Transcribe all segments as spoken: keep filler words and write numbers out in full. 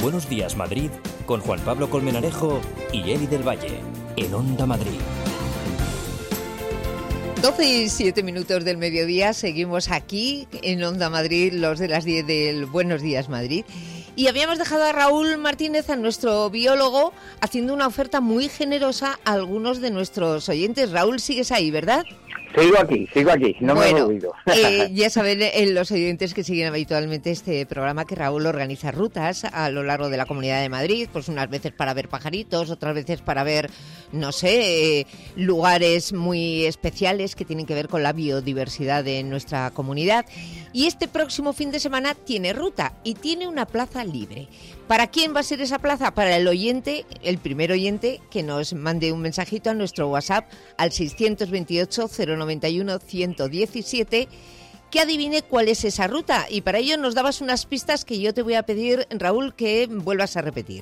Buenos Días Madrid con Juan Pablo Colmenarejo y Eli del Valle en Onda Madrid. doce y siete minutos del mediodía, seguimos aquí en Onda Madrid, los de las diez del Buenos Días Madrid. Y habíamos dejado a Raúl Martínez, a nuestro biólogo, haciendo una oferta muy generosa a algunos de nuestros oyentes. Raúl, sigues ahí, ¿verdad? Sigo aquí, sigo aquí, no bueno, me he olvidado. eh, ya saben eh, los oyentes que siguen habitualmente este programa que Raúl organiza rutas a lo largo de la Comunidad de Madrid, pues unas veces para ver pajaritos, otras veces para ver, no sé, eh, lugares muy especiales que tienen que ver con la biodiversidad de nuestra comunidad. Y este próximo fin de semana tiene ruta y tiene una plaza libre. ¿Para quién va a ser esa plaza? Para el oyente, el primer oyente que nos mande un mensajito a nuestro WhatsApp al seiscientos veintiocho, cero noventa y uno, ciento diecisiete, que adivine cuál es esa ruta. Y para ello nos dabas unas pistas que yo te voy a pedir, Raúl, que vuelvas a repetir.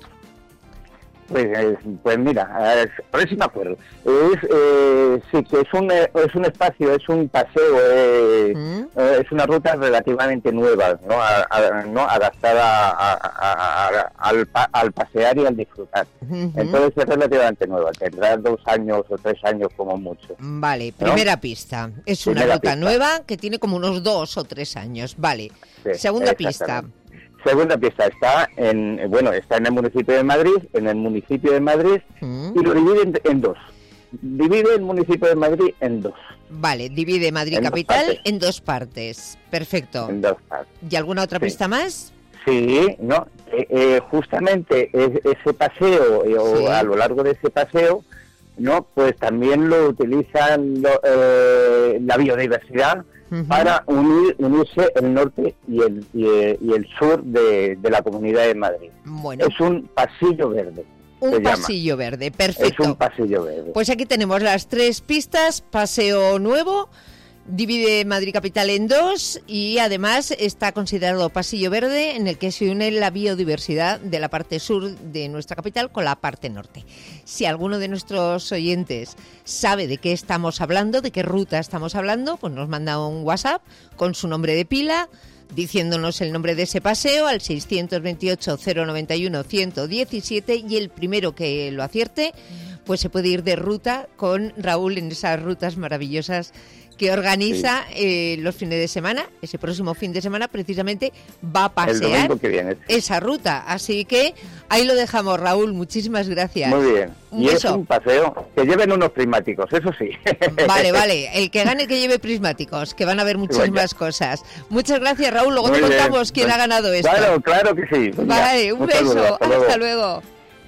Pues, pues mira, a ver si me acuerdo. Es, eh, sí, que es un, es un espacio, es un paseo, eh, ¿Mm? eh, es una ruta relativamente nueva, ¿no? A, a, ¿no? Adaptada a, a, a, a, al, al pasear y al disfrutar. Uh-huh. Entonces es relativamente nueva, tendrá dos años o tres años como mucho. Vale, primera ¿no? pista. Es primera una ruta pista. nueva que tiene como unos dos o tres años. Vale, sí, segunda pista. Segunda pista está en, bueno, está en el municipio de Madrid, en el municipio de Madrid, mm. y lo divide en, en dos. Divide el municipio de Madrid en dos. Vale, divide Madrid en capital dos en dos partes. Perfecto. En dos partes. ¿Y alguna otra sí. pista más? Sí, no, eh, eh, justamente es, ese paseo, eh, o sí. a lo largo de ese paseo, no, pues también lo utilizan lo, eh, la biodiversidad. Uh-huh. Para unir, unirse el norte y el, y el, y el sur de, de la Comunidad de Madrid. Bueno. Es un pasillo verde. Un pasillo llama. verde, perfecto. Es un pasillo verde. Pues aquí tenemos las tres pistas, paseo nuevo, divide Madrid capital en dos y además está considerado pasillo verde en el que se une la biodiversidad de la parte sur de nuestra capital con la parte norte. Si alguno de nuestros oyentes sabe de qué estamos hablando, de qué ruta estamos hablando, pues nos manda un WhatsApp con su nombre de pila, diciéndonos el nombre de ese paseo al seiscientos veintiocho, cero noventa y uno, ciento diecisiete y el primero que lo acierte, pues se puede ir de ruta con Raúl en esas rutas maravillosas que organiza sí. eh, los fines de semana. Ese próximo fin de semana precisamente va a pasear que viene. esa ruta. Así que ahí lo dejamos, Raúl. Muchísimas gracias. Muy bien. Un y beso. Es un paseo que lleven unos prismáticos, eso sí. Vale, vale. El que gane que lleve prismáticos, que van a haber muchísimas bueno. cosas. Muchas gracias, Raúl. Luego Muy te bien. contamos quién bueno. ha ganado esto. Claro, claro que sí. Vale, un, un beso. Saludo, hasta, hasta luego. luego.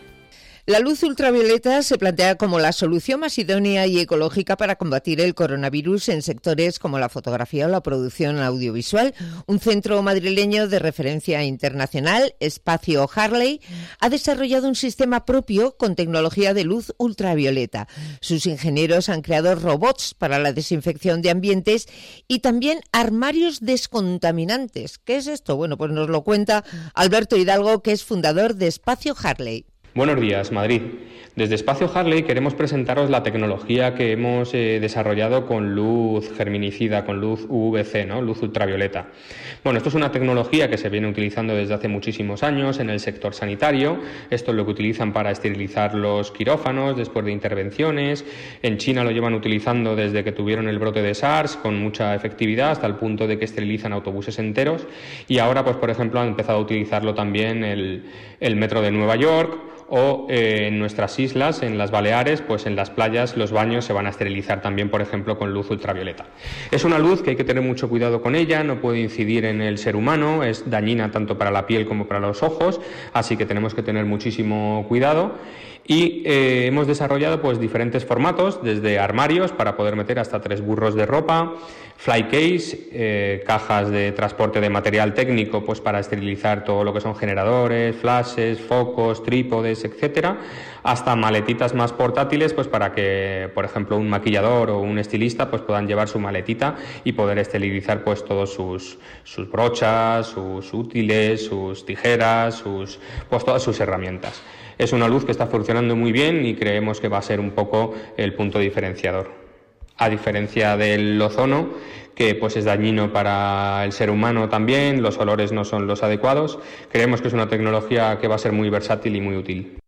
La luz ultravioleta se plantea como la solución más idónea y ecológica para combatir el coronavirus en sectores como la fotografía o la producción audiovisual. Un centro madrileño de referencia internacional, Espacio Harley, ha desarrollado un sistema propio con tecnología de luz ultravioleta. Sus ingenieros han creado robots para la desinfección de ambientes y también armarios descontaminantes. ¿Qué es esto? Bueno, pues nos lo cuenta Alberto Hidalgo, que es fundador de Espacio Harley. Buenos días, Madrid. Desde Espacio Harley queremos presentaros la tecnología que hemos eh, desarrollado con luz germinicida, con luz U V C, ¿no? Luz ultravioleta. Bueno, esto es una tecnología que se viene utilizando desde hace muchísimos años en el sector sanitario. Esto es lo que utilizan para esterilizar los quirófanos después de intervenciones. En China lo llevan utilizando desde que tuvieron el brote de SARS con mucha efectividad, hasta el punto de que esterilizan autobuses enteros. Y ahora, pues por ejemplo, han empezado a utilizarlo también el, el metro de Nueva York, o eh, en nuestras islas, en las Baleares, pues en las playas los baños se van a esterilizar también, por ejemplo, con luz ultravioleta. Es una luz que hay que tener mucho cuidado con ella, no puede incidir en el ser humano, es dañina tanto para la piel como para los ojos, así que tenemos que tener muchísimo cuidado. Y eh, hemos desarrollado pues diferentes formatos, desde armarios para poder meter hasta tres burros de ropa, fly case, eh, cajas de transporte de material técnico pues para esterilizar todo lo que son generadores, flashes, focos, trípodes, etcétera, hasta maletitas más portátiles pues para que, por ejemplo, un maquillador o un estilista pues puedan llevar su maletita y poder esterilizar pues todos sus, sus brochas, sus útiles, sus tijeras, sus pues todas sus herramientas. Es una luz que está funcionando muy bien y creemos que va a ser un poco el punto diferenciador. a diferencia del ozono, que pues es dañino para el ser humano también, los olores no son los adecuados. Creemos que es una tecnología que va a ser muy versátil y muy útil.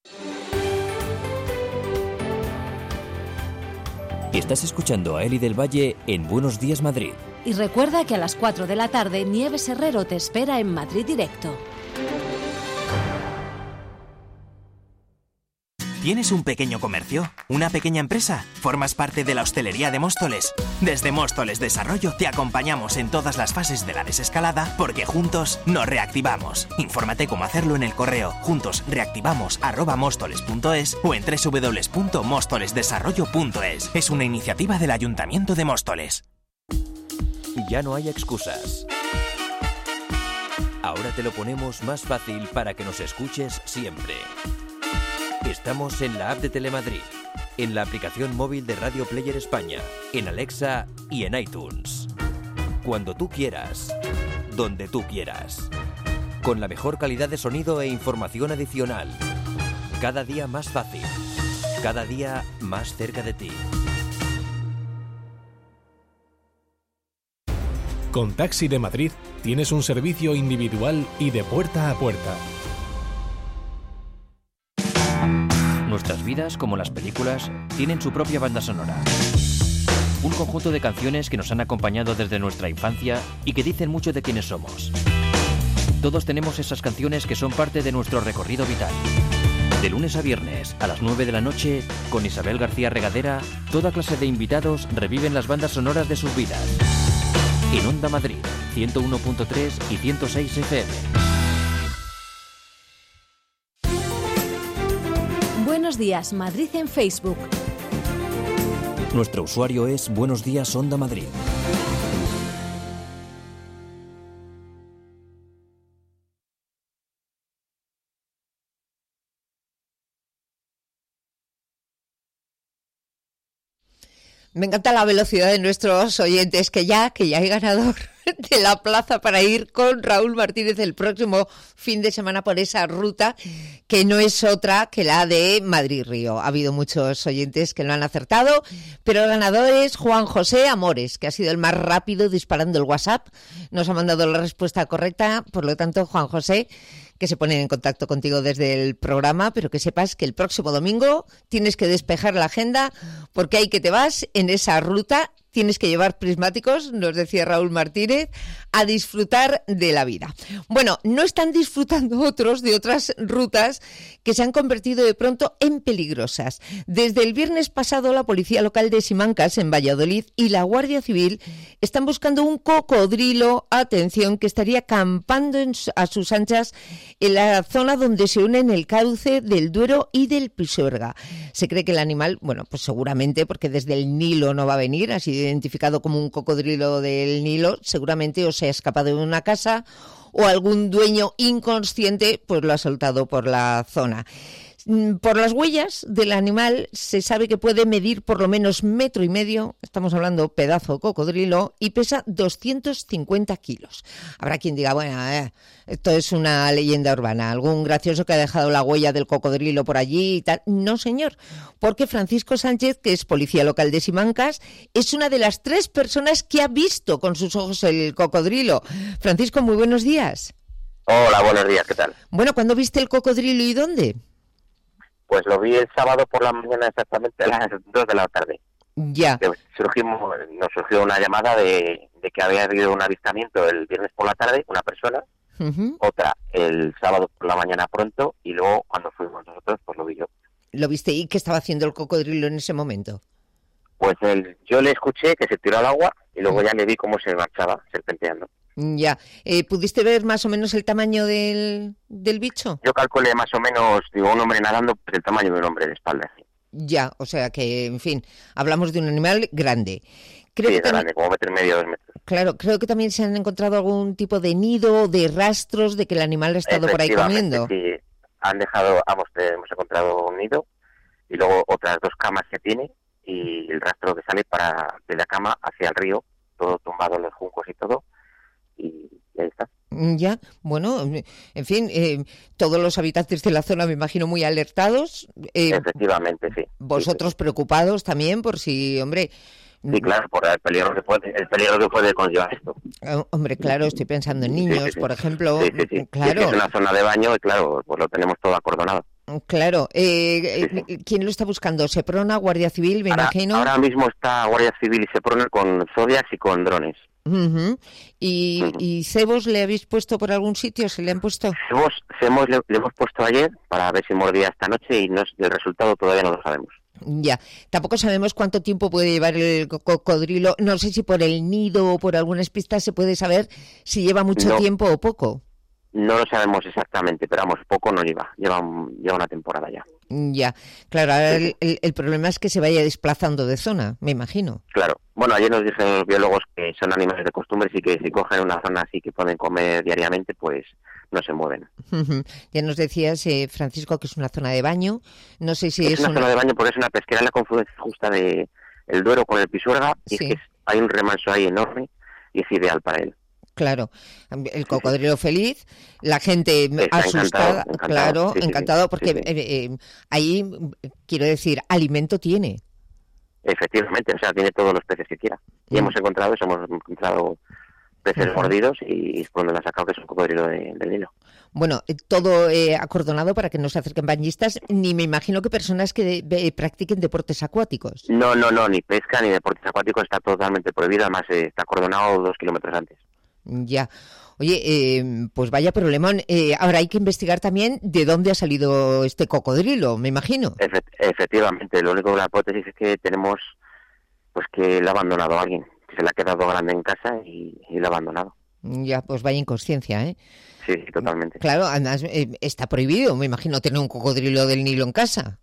Estás escuchando a Eli del Valle en Buenos Días Madrid. Y recuerda que a las cuatro de la tarde Nieves Herrero te espera en Madrid Directo. ¿Tienes un pequeño comercio? ¿Una pequeña empresa? ¿Formas parte de la hostelería de Móstoles? Desde Móstoles Desarrollo te acompañamos en todas las fases de la desescalada porque juntos nos reactivamos. Infórmate cómo hacerlo en el correo juntosreactivamos arroba móstoles punto es o en doble u doble u doble u punto móstoles desarrollo punto es. Es una iniciativa del Ayuntamiento de Móstoles. Ya no hay excusas. Ahora te lo ponemos más fácil para que nos escuches siempre. Estamos en la app de Telemadrid, en la aplicación móvil de Radio Player España, en Alexa y en iTunes. Cuando tú quieras, donde tú quieras. Con la mejor calidad de sonido e información adicional. Cada día más fácil. Cada día más cerca de ti. Con Taxi de Madrid tienes un servicio individual y de puerta a puerta. Nuestras vidas, como las películas, tienen su propia banda sonora. Un conjunto de canciones que nos han acompañado desde nuestra infancia y que dicen mucho de quiénes somos. Todos tenemos esas canciones que son parte de nuestro recorrido vital. De lunes a viernes, a las nueve de la noche, con Isabel García Regadera, toda clase de invitados reviven las bandas sonoras de sus vidas. En Onda Madrid, ciento uno punto tres y ciento seis F M. Buenos días, Madrid en Facebook. Nuestro usuario es Buenos Días Onda Madrid. Me encanta la velocidad de nuestros oyentes, que ya, que ya hay ganador de la plaza para ir con Raúl Martínez el próximo fin de semana por esa ruta, que no es otra que la de Madrid-Río. Ha habido muchos oyentes que lo han acertado, pero el ganador es Juan José Amores, que ha sido el más rápido disparando el WhatsApp. Nos ha mandado la respuesta correcta, por lo tanto, Juan José, que se ponen en contacto contigo desde el programa, pero que sepas que el próximo domingo tienes que despejar la agenda porque hay que te vas en esa ruta. Tienes que llevar prismáticos, nos decía Raúl Martínez, a disfrutar de la vida. Bueno, no están disfrutando otros de otras rutas que se han convertido de pronto en peligrosas. Desde el viernes pasado, la Policía Local de Simancas, en Valladolid, y la Guardia Civil están buscando un cocodrilo, atención, que estaría campando en, a sus anchas en la zona donde se unen el cauce del Duero y del Pisuerga. Se cree que el animal, bueno, pues seguramente, porque desde el Nilo no va a venir, ha sido identificado como un cocodrilo del Nilo, seguramente o se ha escapado de una casa o algún dueño inconsciente pues lo ha soltado por la zona. Por las huellas del animal se sabe que puede medir por lo menos metro y medio, estamos hablando pedazo cocodrilo, y pesa doscientos cincuenta kilos. Habrá quien diga, bueno, eh, esto es una leyenda urbana, algún gracioso que ha dejado la huella del cocodrilo por allí y tal. No, señor, porque Francisco Sánchez, que es policía local de Simancas, es una de las tres personas que ha visto con sus ojos el cocodrilo. Francisco, muy buenos días. Hola, buenos días, ¿qué tal? Bueno, ¿cuándo viste el cocodrilo y dónde? Pues lo vi el sábado por la mañana, exactamente a las dos de la tarde. Ya. Que surgimos, nos surgió una llamada de, de que había habido un avistamiento el viernes por la tarde, una persona, uh-huh. Otra el sábado por la mañana pronto, y luego cuando fuimos nosotros, pues lo vi yo. ¿Lo viste? ¿Y qué estaba haciendo el cocodrilo en ese momento? Pues el, yo le escuché que se tiró al agua y luego ya le vi cómo se marchaba, serpenteando. Ya. Eh, ¿Pudiste ver más o menos el tamaño del, del bicho? Yo calculé más o menos, digo, un hombre nadando, pues el tamaño de un hombre de espalda. Sí. Ya, o sea que, en fin, hablamos de un animal grande. Creo sí, que grande, también, como metro y medio, dos metros. Claro, creo que también se han encontrado algún tipo de nido, de rastros de que el animal ha estado por ahí comiendo. Sí, han dejado, vamos, hemos encontrado un nido y luego otras dos camas que tiene y el rastro que sale para de la cama hacia el río, todo tumbado en los juncos y todo. Y ahí está. Ya, bueno, en fin, eh, todos los habitantes de la zona me imagino muy alertados. Eh, Efectivamente, sí. Vosotros sí, sí. preocupados también por si, hombre, Sí, claro, por el peligro que puede, el peligro que puede conllevar esto. Oh, hombre, claro, estoy pensando en niños, sí, sí, sí. por ejemplo. Sí, sí, sí. Claro. Es una zona de baño y claro, pues lo tenemos todo acordonado. Claro. Eh, Sí, sí. ¿Quién lo está buscando? ¿Seprona, Guardia Civil, me Ahora, imagino? ahora mismo está Guardia Civil y Seprona con Zodiacs y con drones. Uh-huh. ¿Y, Ujú. ¿Y cebos le habéis puesto por algún sitio? ¿Se le han puesto? Hemos, hemos, le, le hemos puesto ayer para ver si mordía esta noche y no, el resultado todavía no lo sabemos. Ya. Tampoco sabemos cuánto tiempo puede llevar el co- cocodrilo. No sé si por el nido o por algunas pistas se puede saber si lleva mucho No. tiempo o poco. No lo sabemos exactamente, pero vamos, poco no lleva. Lleva, un- lleva una temporada ya. Ya. Claro, ahora el, el- el problema es que se vaya desplazando de zona, me imagino. Claro. Bueno, ayer nos dijeron los biólogos que son animales de costumbres y que si cogen una zona así que pueden comer diariamente, pues no se mueven. Ujú. Ya nos decías, eh, Francisco, que es una zona de baño. No sé si es es, una una... zona de baño porque es una pesquera en la confluencia justa de el Duero con el Pisuerga y Sí. es que es- hay un remanso ahí enorme y es ideal para él. Claro, el cocodrilo feliz, la gente Está asustada, encantado, encantado. claro, Sí, sí, sí. encantado, porque Sí, sí. eh, eh, ahí, quiero decir, alimento tiene. Efectivamente, o sea, tiene todos los peces que quiera. Y Mm. hemos encontrado eso, hemos encontrado peces Ujú. mordidos y es cuando lo han sacado que es un cocodrilo de- del Nilo. Bueno, eh, todo eh, acordonado para que no se acerquen bañistas, ni me imagino que personas que eh, practiquen deportes acuáticos. No, no, no, ni pesca ni deportes acuáticos está totalmente prohibido, además eh, está acordonado dos kilómetros antes. Ya. Oye, eh, pues vaya problemón. Eh, ahora hay que investigar también de dónde ha salido este cocodrilo, me imagino. Efe- efectivamente, lo único que la hipótesis es que tenemos pues que lo ha abandonado alguien, que se le ha quedado grande en casa y, y lo ha abandonado. Ya, pues vaya inconsciencia, ¿eh? Sí, sí, totalmente. Claro, además eh, está prohibido, me imagino, tener un cocodrilo del Nilo en casa.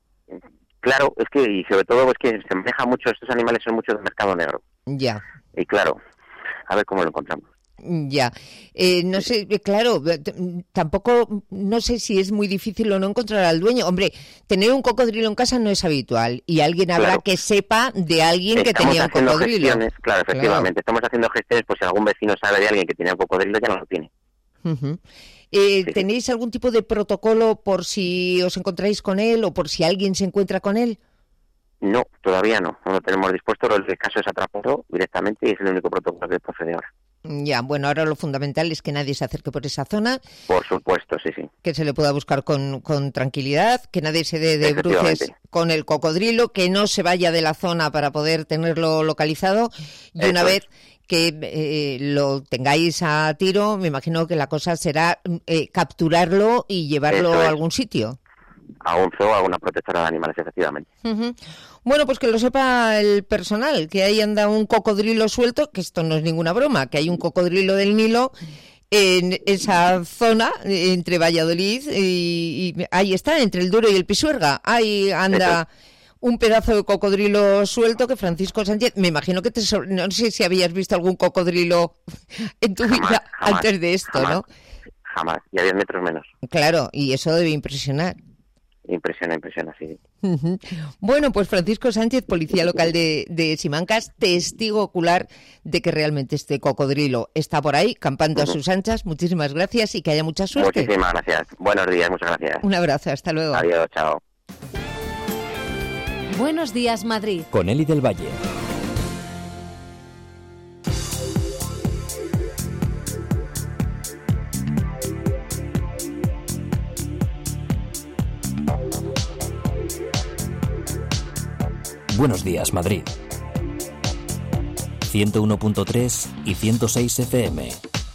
Claro, es que, y sobre todo, es que se maneja mucho, estos animales son mucho del mercado negro. Ya, Y claro, a ver cómo lo encontramos. ya. Eh, no sé, eh, claro, eh, t- tampoco, no sé si es muy difícil o no encontrar al dueño. Hombre, tener un cocodrilo en casa no es habitual y alguien habrá Claro. que sepa de alguien que Estamos tenía un haciendo cocodrilo. gestiones, claro, efectivamente, estamos haciendo gestiones, pues si algún vecino sabe de alguien que tiene un cocodrilo, ya no lo tiene. Ujú. Eh, Sí, sí. ¿Tenéis algún tipo de protocolo por si os encontráis con él o por si alguien se encuentra con él? No, todavía no, no lo tenemos dispuesto, el caso es atraparlo directamente y es el único protocolo que procede ahora. Ya, bueno, ahora lo fundamental es que nadie se acerque por esa zona, Por supuesto, sí, sí. que se le pueda buscar con, con tranquilidad, que nadie se dé de bruces Efectivamente. con el cocodrilo, que no se vaya de la zona para poder tenerlo localizado y Eso una es. vez que eh, lo tengáis a tiro, me imagino que la cosa será eh, capturarlo y llevarlo Eso a es. algún sitio. A un zoo, a una protectora de animales, efectivamente. Ujú. Bueno, pues que lo sepa el personal, que ahí anda un cocodrilo suelto, que esto no es ninguna broma, que hay un cocodrilo del Nilo en esa zona eh, entre Valladolid y, y ahí está, entre el Duero y el Pisuerga. Ahí anda un pedazo de cocodrilo suelto que Francisco Sánchez, me imagino que te sor- no sé si habías visto algún cocodrilo en tu Jamás, vida jamás, antes de esto, jamás, ¿no? Jamás, y a diez metros menos. Claro, y eso debe impresionar. Impresiona, impresiona, sí. Ujú. Bueno, pues Francisco Sánchez, policía local de, de Simancas, testigo ocular de que realmente este cocodrilo está por ahí, campando a Ujú. sus anchas. Muchísimas gracias y que haya mucha suerte. Muchísimas gracias. Buenos días, muchas gracias. Un abrazo, hasta luego. Adiós, chao. Buenos días, Madrid. Con Eli del Valle. Buenos días, Madrid. ciento uno punto tres y ciento seis F M.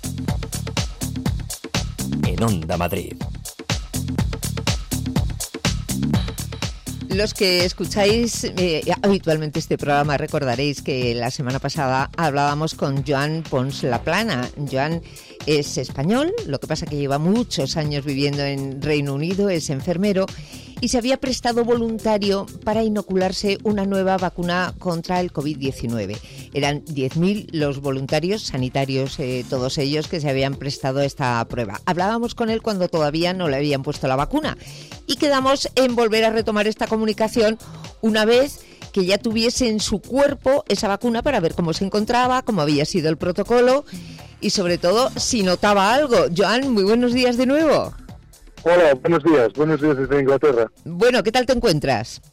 En Onda Madrid. Los que escucháis eh, habitualmente este programa recordaréis que la semana pasada hablábamos con Joan Pons Laplana. Joan es español, lo que pasa que lleva muchos años viviendo en Reino Unido, es enfermero y se había prestado voluntario para inocularse una nueva vacuna contra el covid diecinueve. Eran diez mil los voluntarios sanitarios, eh, todos ellos, que se habían prestado a esta prueba. Hablábamos con él cuando todavía no le habían puesto la vacuna y quedamos en volver a retomar esta comunicación una vez que ya tuviese en su cuerpo esa vacuna para ver cómo se encontraba, cómo había sido el protocolo y sobre todo si notaba algo. Joan, muy buenos días de nuevo. Hola, buenos días, buenos días desde Inglaterra. Bueno, ¿qué tal te encuentras?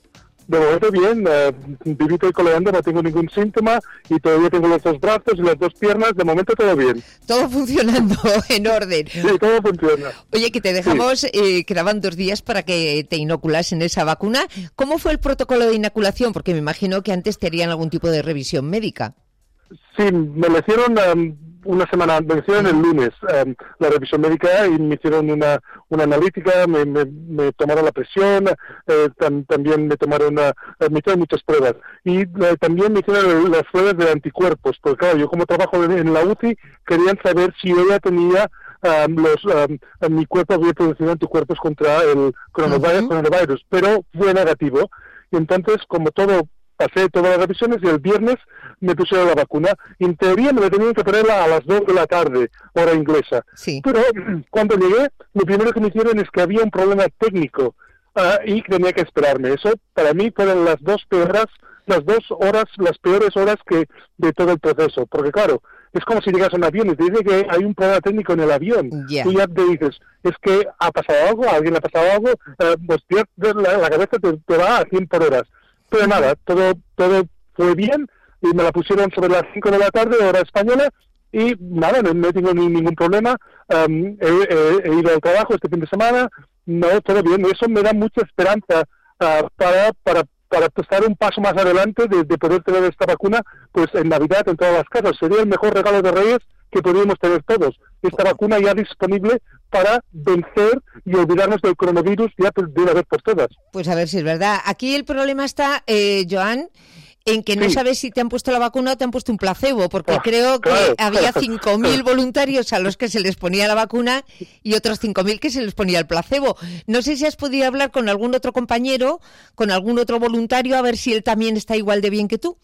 De momento bien, uh, vivito y coleando, no tengo ningún síntoma y todavía tengo los dos brazos y las dos piernas, de momento todo bien. Todo funcionando en orden. Sí, todo funciona. Oye, que te dejamos, sí. eh, quedaban dos días para que te inoculasen esa vacuna. ¿Cómo fue el protocolo de inoculación? Porque me imagino que antes te harían algún tipo de revisión médica. Sí, me lo hicieron um, una semana, me lo hicieron el lunes, um, la revisión médica, y me hicieron una, una analítica, me, me, me tomaron la presión, eh, tam, también me tomaron una, me hicieron muchas pruebas. Y eh, también me hicieron las pruebas de anticuerpos, porque claro, yo como trabajo en, en la U C I, querían saber si ella tenía um, los, um, mi cuerpo había producido anticuerpos contra el coronavirus, uh-huh. coronavirus, pero fue negativo. Y entonces, como todo, pasé todas las revisiones y el viernes me pusieron la vacuna. En teoría me la tenían que ponerla a las dos de la tarde, hora inglesa. Sí. Pero cuando llegué, lo primero que me hicieron es que había un problema técnico uh, y tenía que esperarme. Eso para mí fueron las dos peores, las dos horas, las peores horas que de todo el proceso. Porque claro, es como si llegas a un avión y te dice que hay un problema técnico en el avión. Yeah. Tú ya te dices, es que ha pasado algo, a alguien le ha pasado algo, uh, pues la, la cabeza te, te va a cien por horas. Pero nada, todo todo fue bien y me la pusieron sobre las cinco de la tarde, hora española, y nada, no, no tengo ni, ningún problema. Um, he, he, he ido al trabajo este fin de semana, no, todo bien. Eso me da mucha esperanza uh, para, para, para estar un paso más adelante de, de poder tener esta vacuna pues en Navidad en todas las casas. Sería el mejor regalo de Reyes que podríamos tener todos. Esta vacuna ya disponible para vencer y olvidarnos del coronavirus ya de una vez por todas. Pues a ver si es verdad. Aquí el problema está, eh, Joan, en que no sí. sabes si te han puesto la vacuna o te han puesto un placebo, porque oh, creo que claro. había cinco mil voluntarios a los que se les ponía la vacuna y otros cinco mil que se les ponía el placebo. No sé si has podido hablar con algún otro compañero, con algún otro voluntario, a ver si él también está igual de bien que tú.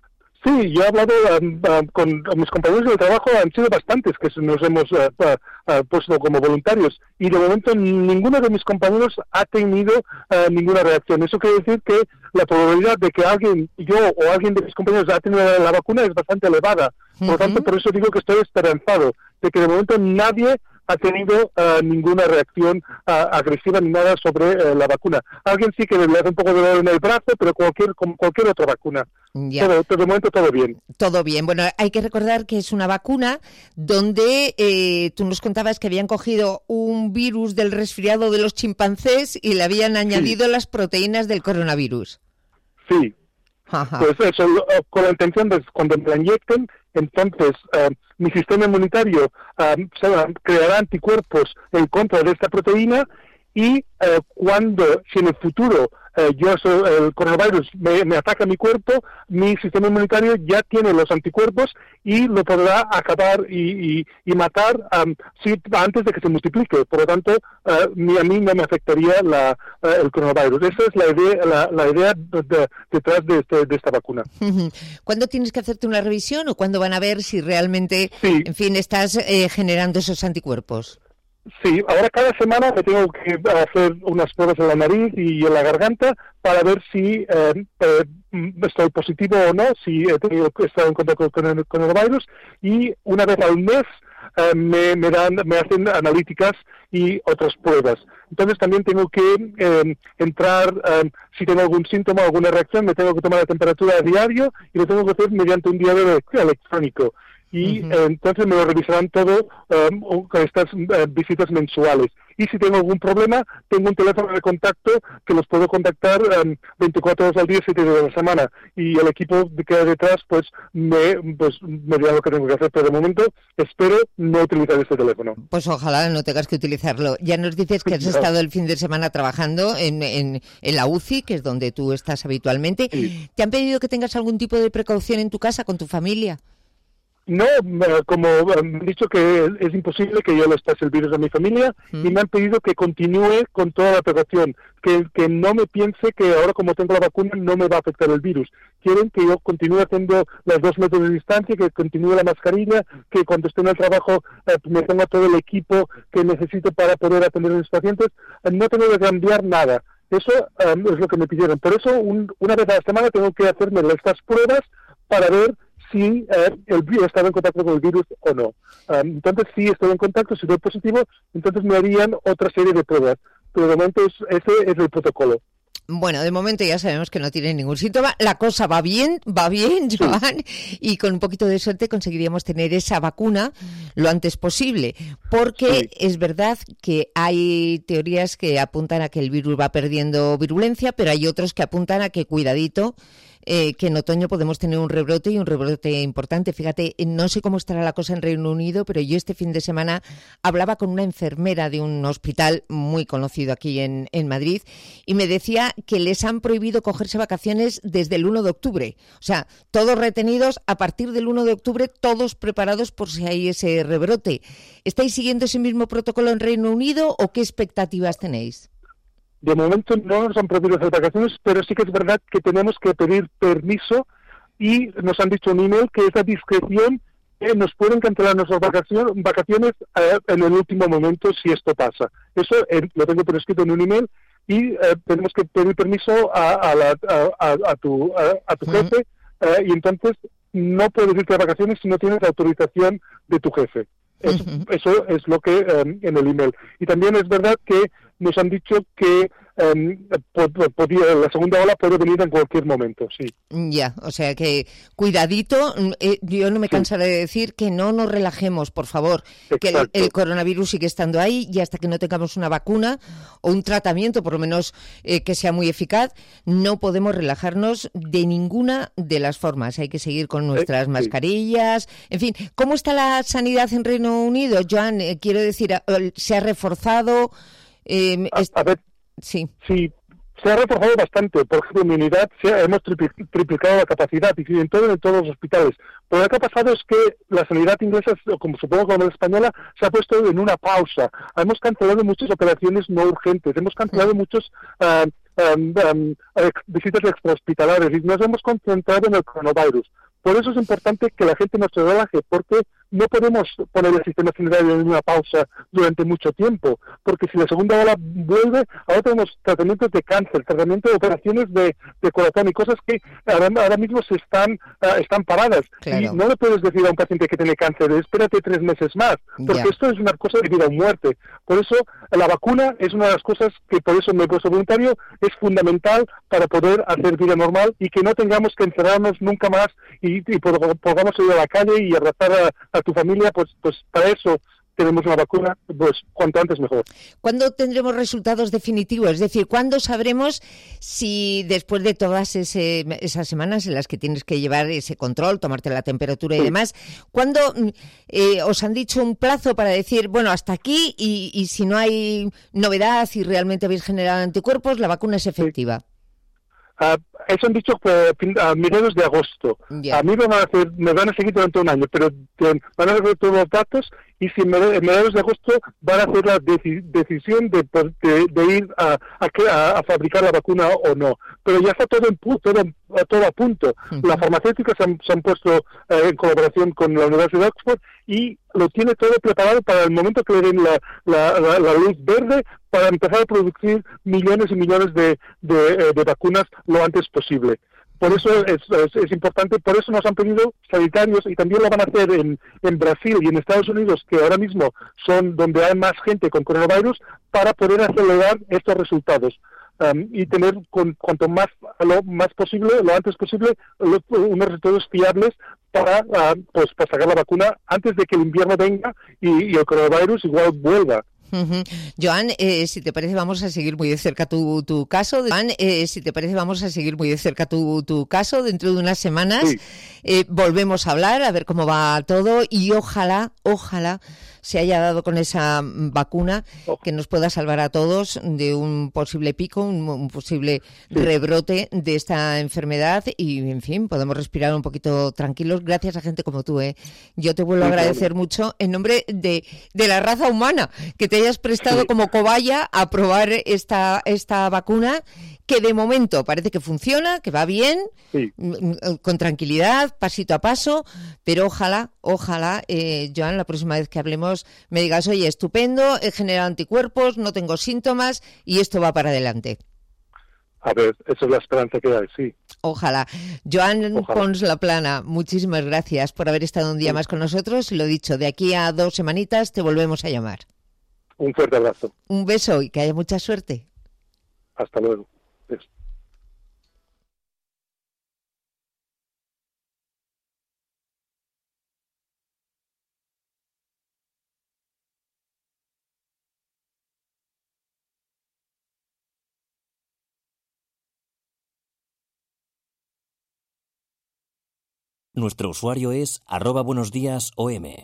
Sí, yo he hablado um, uh, con, con mis compañeros de trabajo, han sido bastantes que nos hemos uh, uh, uh, puesto como voluntarios y de momento ninguno de mis compañeros ha tenido uh, ninguna reacción. Eso quiere decir que la probabilidad de que alguien, yo o alguien de mis compañeros ha tenido la, la vacuna es bastante elevada. Por lo uh-huh. tanto, por eso digo que estoy esperanzado de que de momento nadie ha tenido uh, ninguna reacción uh, agresiva ni nada sobre uh, la vacuna. Alguien sí que le hace un poco de dolor en el brazo, pero cualquier como cualquier otra vacuna. Ya. Todo, todo, de momento todo bien. Todo bien. Bueno, hay que recordar que es una vacuna donde eh, tú nos contabas que habían cogido un virus del resfriado de los chimpancés y le habían añadido sí. las proteínas del coronavirus. Sí. Ajá. Pues eso, con la intención de cuando me la inyecten, entonces uh, mi sistema inmunitario uh, creará anticuerpos en contra de esta proteína y uh, cuando, si en el futuro uh, yo soy, el coronavirus me, me ataca mi cuerpo, mi sistema inmunitario ya tiene los anticuerpos y lo podrá acabar y, y, y matar um, si, antes de que se multiplique. Por lo tanto, uh, ni a mí no me afectaría la, uh, el coronavirus. Esa es la idea, la, la idea de, de, detrás de, este, de esta vacuna. ¿Cuándo tienes que hacerte una revisión o cuándo van a ver si realmente, sí. en fin, estás eh, generando esos anticuerpos? Sí, ahora cada semana me tengo que hacer unas pruebas en la nariz y en la garganta para ver si eh, eh, estoy positivo o no, si he tenido he estado en contacto con el coronavirus, y una vez al mes eh, me, me dan, me hacen analíticas y otras pruebas. Entonces también tengo que eh, entrar, eh, si tengo algún síntoma, alguna reacción, me tengo que tomar la temperatura a diario y lo tengo que hacer mediante un diario electrónico. Y uh-huh. eh, entonces me lo revisarán todo um, con estas uh, visitas mensuales. Y si tengo algún problema, tengo un teléfono de contacto que los puedo contactar um, veinticuatro horas al día, siete días a la semana. Y el equipo que hay detrás, pues me, pues, me dirá lo que tengo que hacer. Pero de momento espero no utilizar este teléfono. Pues ojalá no tengas que utilizarlo. Ya nos dices que has no. estado el fin de semana trabajando en, en, en la U C I, que es donde tú estás habitualmente. Sí. ¿Te han pedido que tengas algún tipo de precaución en tu casa, con tu familia? No, como han dicho que es imposible que yo les pase el virus a mi familia mm. y me han pedido que continúe con toda la precaución, que, que no me piense que ahora como tengo la vacuna no me va a afectar el virus. Quieren que yo continúe haciendo las dos metros de distancia, que continúe la mascarilla, que cuando esté en el trabajo eh, me ponga todo el equipo que necesito para poder atender a mis pacientes. Eh, no tengo que cambiar nada. Eso um, es lo que me pidieron. Por eso un, una vez a la semana tengo que hacerme estas pruebas para ver si eh, el virus estaba en contacto con el virus o no. Um, entonces, si estoy en contacto, si doy positivo, entonces me harían otra serie de pruebas. Pero de momento es, ese es el protocolo. Bueno, de momento ya sabemos que no tiene ningún síntoma. La cosa va bien, va bien, Joan, y con un poquito de suerte conseguiríamos tener esa vacuna lo antes posible, porque sí. Es verdad que hay teorías que apuntan a que el virus va perdiendo virulencia, pero hay otros que apuntan a que cuidadito, Eh, que en otoño podemos tener un rebrote y un rebrote importante. Fíjate, no sé cómo estará la cosa en Reino Unido, pero yo este fin de semana hablaba con una enfermera de un hospital muy conocido aquí en, en Madrid y me decía que les han prohibido cogerse vacaciones desde el uno de octubre. O sea, todos retenidos a partir del uno de octubre, todos preparados por si hay ese rebrote. ¿Estáis siguiendo ese mismo protocolo en Reino Unido o qué expectativas tenéis? De momento no nos han prohibido hacer vacaciones, pero sí que es verdad que tenemos que pedir permiso y nos han dicho un email que es a discreción, que nos pueden cancelar nuestras vacaciones, vacaciones eh, en el último momento si esto pasa. Eso eh, lo tengo por escrito en un email y eh, tenemos que pedir permiso a, a, la, a, a tu, a, a tu jefe eh, y entonces no puedes irte de vacaciones si no tienes autorización de tu jefe. Eso, uh-huh. eso es lo que um, en el email. Y también es verdad que nos han dicho que um, podía, la segunda ola puede venir en cualquier momento, sí. Ya, o sea que cuidadito, eh, yo no me cansaré sí. de decir que no nos relajemos, por favor, Exacto. que el, el coronavirus sigue estando ahí y hasta que no tengamos una vacuna o un tratamiento, por lo menos eh, que sea muy eficaz, no podemos relajarnos de ninguna de las formas. Hay que seguir con nuestras eh, sí. mascarillas, en fin. ¿Cómo está la sanidad en Reino Unido, Joan? Eh, quiero decir, ¿se ha reforzado? Eh, a, a ver, sí. sí, se ha reforzado bastante. Por ejemplo, en mi unidad se ha, hemos tripli- triplicado la capacidad y en, todo, en todos los hospitales. Pero lo que ha pasado es que la sanidad inglesa, como supongo como la española, se ha puesto en una pausa. Hemos cancelado muchas operaciones no urgentes, hemos cancelado sí. muchos uh, um, um, visitas extrahospitalarias y nos hemos concentrado en el coronavirus. Por eso es importante que la gente no se relaje, porque no podemos poner el sistema sanitario en una pausa durante mucho tiempo, porque si la segunda ola vuelve, ahora tenemos tratamientos de cáncer, tratamientos de operaciones de, de corazón y cosas que ahora, ahora mismo se están uh, están paradas. Claro. Y no le puedes decir a un paciente que tiene cáncer, espérate tres meses más, porque yeah. esto es una cosa de vida o muerte. Por eso la vacuna es una de las cosas que por eso me he puesto voluntario, es fundamental para poder hacer vida normal y que no tengamos que encerrarnos nunca más y, y podamos ir a la calle y abrazar a, a tu familia, pues pues para eso tenemos una vacuna, pues cuanto antes mejor. ¿Cuándo tendremos resultados definitivos? Es decir, ¿cuándo sabremos si después de todas ese, esas semanas en las que tienes que llevar ese control, tomarte la temperatura y sí. demás, ¿cuándo eh, os han dicho un plazo para decir, bueno, hasta aquí y, y si no hay novedad y realmente habéis generado anticuerpos, la vacuna es efectiva? Sí. Uh, eso han dicho uh, a mediados de agosto. Yeah. A mí me van a, hacer, me van a seguir durante un año, pero te, van a ver todos los datos y si en mediados de agosto van a hacer la deci- decisión de, de, de ir a, a, a fabricar la vacuna o no. Pero ya está todo en punto, todo, todo a punto. Uh-huh. Las farmacéuticas se han, se han puesto uh, en colaboración con la Universidad de Oxford y lo tiene todo preparado para el momento que le den la, la, la, la luz verde para empezar a producir millones y millones de, de, de vacunas lo antes posible. Por eso es, es, es importante, por eso nos han pedido sanitarios y también lo van a hacer en, en Brasil y en Estados Unidos, que ahora mismo son donde hay más gente con coronavirus, para poder acelerar estos resultados. Um, y tener con, cuanto más lo más posible, lo antes posible, lo, unos resultados fiables para, uh, pues, para sacar la vacuna antes de que el invierno venga y, y el coronavirus igual vuelva. Uh-huh. Joan, eh, si te parece vamos a seguir muy de cerca tu, tu caso. Joan, eh, si te parece vamos a seguir muy de cerca tu, tu caso. Dentro de unas semanas sí. eh, volvemos a hablar, a ver cómo va todo y ojalá, ojalá se haya dado con esa vacuna que nos pueda salvar a todos de un posible pico, un, un posible sí. rebrote de esta enfermedad y, en fin, podemos respirar un poquito tranquilos gracias a gente como tú, ¿eh? Yo te vuelvo sí, a agradecer claro. mucho en nombre de, de la raza humana que te hayas prestado sí. como cobaya a probar esta, esta vacuna que de momento parece que funciona, que va bien, sí. con tranquilidad, pasito a paso, pero ojalá, ojalá, eh, Joan, la próxima vez que hablemos me digas, oye, estupendo, he generado anticuerpos, no tengo síntomas y esto va para adelante. A ver, esa es la esperanza que hay, sí. Ojalá. Joan Ojalá. Pons Laplana, muchísimas gracias por haber estado un día sí. más con nosotros y lo dicho, de aquí a dos semanitas te volvemos a llamar. Un fuerte abrazo. Un beso y que haya mucha suerte. Hasta luego. Yes. Nuestro usuario es arroba buenos días O M.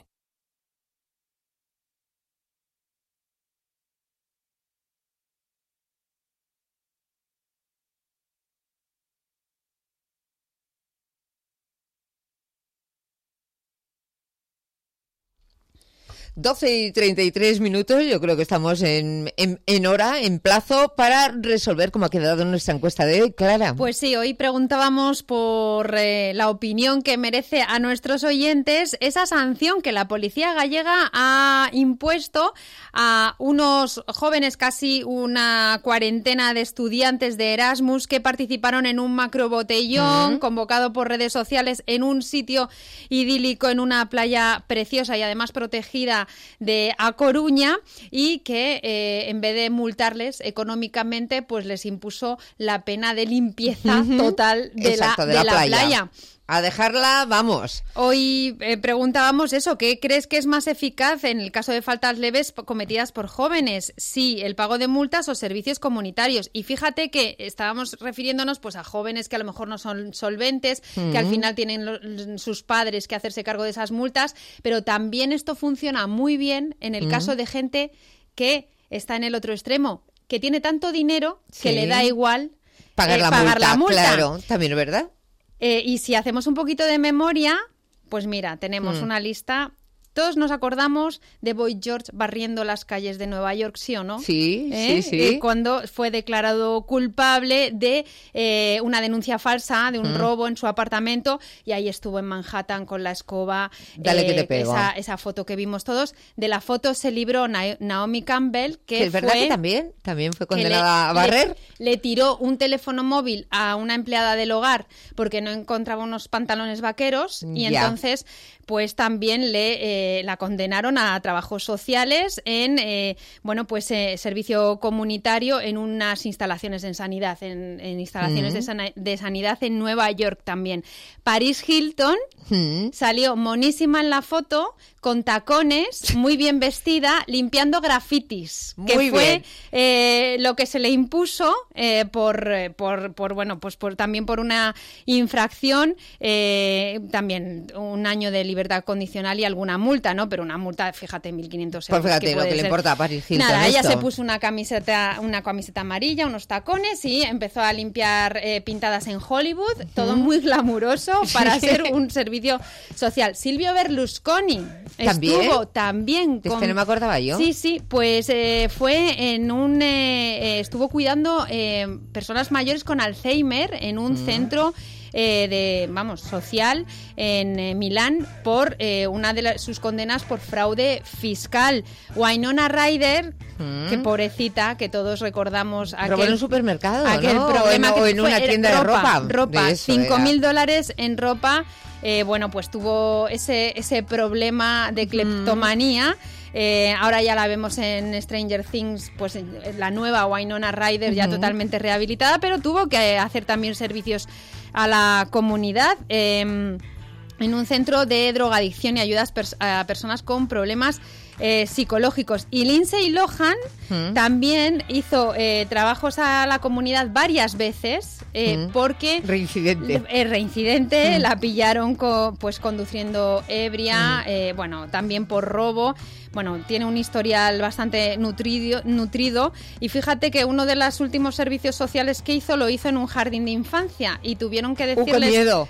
doce y treinta y tres minutos, yo creo que estamos en, en, en hora, en plazo, para resolver cómo ha quedado nuestra encuesta de hoy, Clara. Pues sí, hoy preguntábamos por eh, la opinión que merece a nuestros oyentes esa sanción que la policía gallega ha impuesto a unos jóvenes, casi una cuarentena de estudiantes de Erasmus que participaron en un macrobotellón uh-huh. convocado por redes sociales en un sitio idílico, en una playa preciosa y además protegida de A Coruña, y que eh, en vez de multarles económicamente, pues les impuso la pena de limpieza uh-huh. total de, Exacto, la, de la, de la playa. playa. A dejarla, vamos. Hoy eh, preguntábamos eso, ¿qué crees que es más eficaz en el caso de faltas leves cometidas por jóvenes? Sí, el pago de multas o servicios comunitarios. Y fíjate que estábamos refiriéndonos pues a jóvenes que a lo mejor no son solventes, mm. que al final tienen lo, sus padres que hacerse cargo de esas multas, pero también esto funciona muy bien en el mm. caso de gente que está en el otro extremo, que tiene tanto dinero que sí. le da igual pagar, eh, la, pagar multa, la multa. Claro, también es verdad. Eh, y si hacemos un poquito de memoria, pues mira, tenemos mm. una lista. Todos nos acordamos de Boy George barriendo las calles de Nueva York, ¿sí o no? Sí, ¿Eh? sí, sí. Eh, cuando fue declarado culpable de eh, una denuncia falsa, de un mm. robo en su apartamento, y ahí estuvo en Manhattan con la escoba. Dale eh, que te pego. Esa, esa foto que vimos todos. De la foto se libró Na- Naomi Campbell, que, que es fue, verdad que también, también fue condenada le, a barrer. Le, le tiró un teléfono móvil a una empleada del hogar porque no encontraba unos pantalones vaqueros, y ya. entonces pues también le eh, la condenaron a trabajos sociales en eh, bueno pues eh, servicio comunitario en unas instalaciones en sanidad, en, en instalaciones mm. de, sana- de sanidad en Nueva York también. Paris Hilton mm. salió monísima en la foto, con tacones, muy bien vestida, limpiando grafitis, que muy fue eh, lo que se le impuso eh, por, por, por bueno pues por también por una infracción, eh, también un año de libertad condicional y alguna multa, ¿no? Pero una multa, fíjate, mil quinientos euros. Pues fíjate que lo que ser. le importa a Paris Hilton. Nada, ella esto. se puso una camiseta, una camiseta amarilla, unos tacones y empezó a limpiar eh, pintadas en Hollywood, todo mm. muy glamuroso para ser un servicio social. Silvio Berlusconi ¿También? estuvo también con... Es que no me acordaba yo. Sí, sí, pues eh, fue en un... Eh, estuvo cuidando eh, personas mayores con Alzheimer en un mm. centro... Eh, de vamos social en eh, Milán por eh, una de la, sus condenas por fraude fiscal. Winona Ryder, mm. que pobrecita, que todos recordamos aquel, robó en un supermercado, aquel ¿no? problema o en, que o en fue, una tienda ropa, de ropa. Ropa, cinco mil era. dólares en ropa. Eh, bueno, pues tuvo ese, ese problema de cleptomanía. Mm. Eh, ahora ya la vemos en Stranger Things, pues la nueva Winona Ryder ya uh-huh. totalmente rehabilitada, pero tuvo que hacer también servicios a la comunidad eh, en un centro de drogadicción y ayudas pers- a personas con problemas eh, psicológicos. Y Lindsay Lohan uh-huh. también hizo eh, trabajos a la comunidad varias veces eh, uh-huh. porque reincidente, eh, reincidente uh-huh. la pillaron co- pues conduciendo ebria, uh-huh. eh, bueno, también por robo. Bueno, tiene un historial bastante nutrido, nutrido y fíjate que uno de los últimos servicios sociales que hizo lo hizo en un jardín de infancia y tuvieron que decirles... ¡Uh, qué miedo!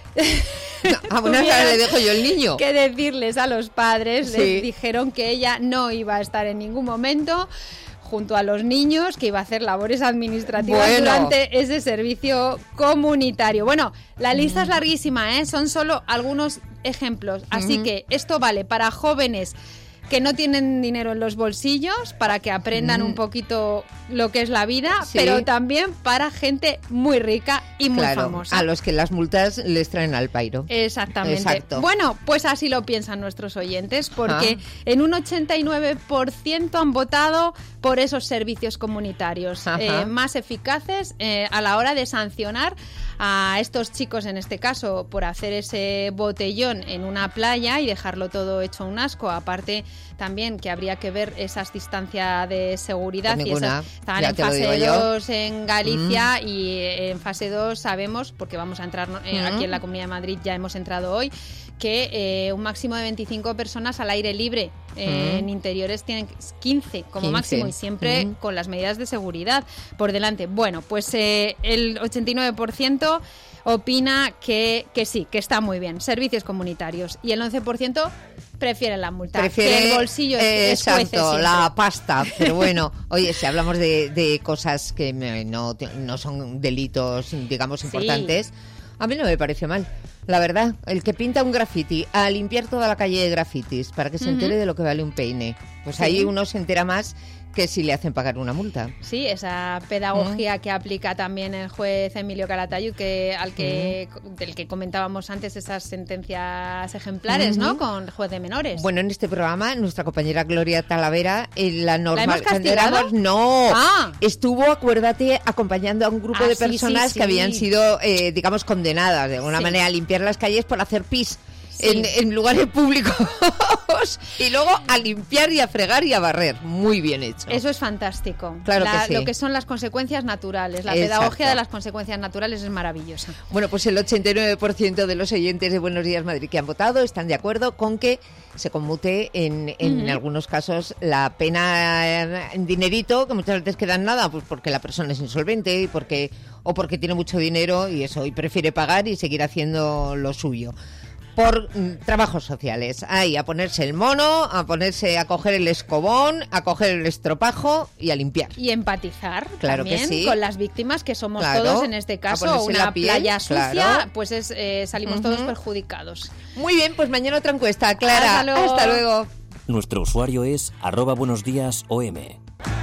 A una hora le dejo yo el niño. Que decirles a los padres, sí. les dijeron que ella no iba a estar en ningún momento junto a los niños, que iba a hacer labores administrativas bueno. durante ese servicio comunitario. Bueno, la lista mm. es larguísima, ¿eh? Son solo algunos ejemplos, así mm. que esto vale para jóvenes que no tienen dinero en los bolsillos para que aprendan mm. un poquito lo que es la vida, sí. pero también para gente muy rica y muy claro, famosa. A los que las multas les traen al pairo. Exactamente. Exacto. Bueno, pues así lo piensan nuestros oyentes, porque ah. en un ochenta y nueve por ciento han votado por esos servicios comunitarios eh, más eficaces eh, a la hora de sancionar a estos chicos, en este caso, por hacer ese botellón en una playa y dejarlo todo hecho un asco. Aparte, también que habría que ver esas distancias de seguridad. Y esas, estaban en fase dos en Galicia mm. y en fase dos sabemos, porque vamos a entrar eh, mm. aquí en la Comunidad de Madrid, ya hemos entrado hoy, que eh, un máximo de veinticinco personas al aire libre. Eh, mm. En interiores tienen quince como quince máximo y siempre mm. con las medidas de seguridad por delante. Bueno, pues eh, el ochenta y nueve por ciento opina que, que sí, que está muy bien. Servicios comunitarios. Y el once por ciento prefiere la multa. Prefiere, que el bolsillo eh, es exacto, la pasta. Pero bueno, oye, si hablamos de, de cosas que no, no son delitos, digamos, importantes, sí. A mí no me parece mal. La verdad, el que pinta un graffiti a limpiar toda la calle de grafitis para que se entere uh-huh. de lo que vale un peine, pues sí. Ahí uno se entera más que si le hacen pagar una multa. Sí, esa pedagogía mm. que aplica también el juez Emilio Calatayud, que al que mm. del que comentábamos antes, esas sentencias ejemplares, mm-hmm. ¿no? Con juez de menores. Bueno, en este programa nuestra compañera Gloria Talavera, en la normal, ¿la hemos castigado? No, ah. estuvo, acuérdate, acompañando a un grupo ah, de sí, personas sí, sí. que habían sido, eh, digamos, condenadas de alguna sí. manera a limpiar las calles por hacer pis. Sí. En, en lugares públicos y luego a limpiar y a fregar y a barrer. Muy bien hecho. Eso es fantástico. Claro la, que sí. Lo que son las consecuencias naturales. La Exacto. pedagogía de las consecuencias naturales es maravillosa. Bueno, pues el ochenta y nueve por ciento de los oyentes de Buenos Días Madrid que han votado están de acuerdo con que se conmute en, en uh-huh. algunos casos la pena en dinerito, que muchas veces quedan nada, pues porque la persona es insolvente y porque o porque tiene mucho dinero y eso, y prefiere pagar y seguir haciendo lo suyo. Por mm, trabajos sociales. Ahí, a ponerse el mono, a ponerse a coger el escobón, a coger el estropajo y a limpiar. Y empatizar claro también que sí. con las víctimas que somos claro, todos en este caso. Una piel, playa sucia, claro. pues es, eh, salimos uh-huh. todos perjudicados. Muy bien, pues mañana otra encuesta. Clara, hasta luego. Hasta luego. Nuestro usuario es arroba buenos días O M.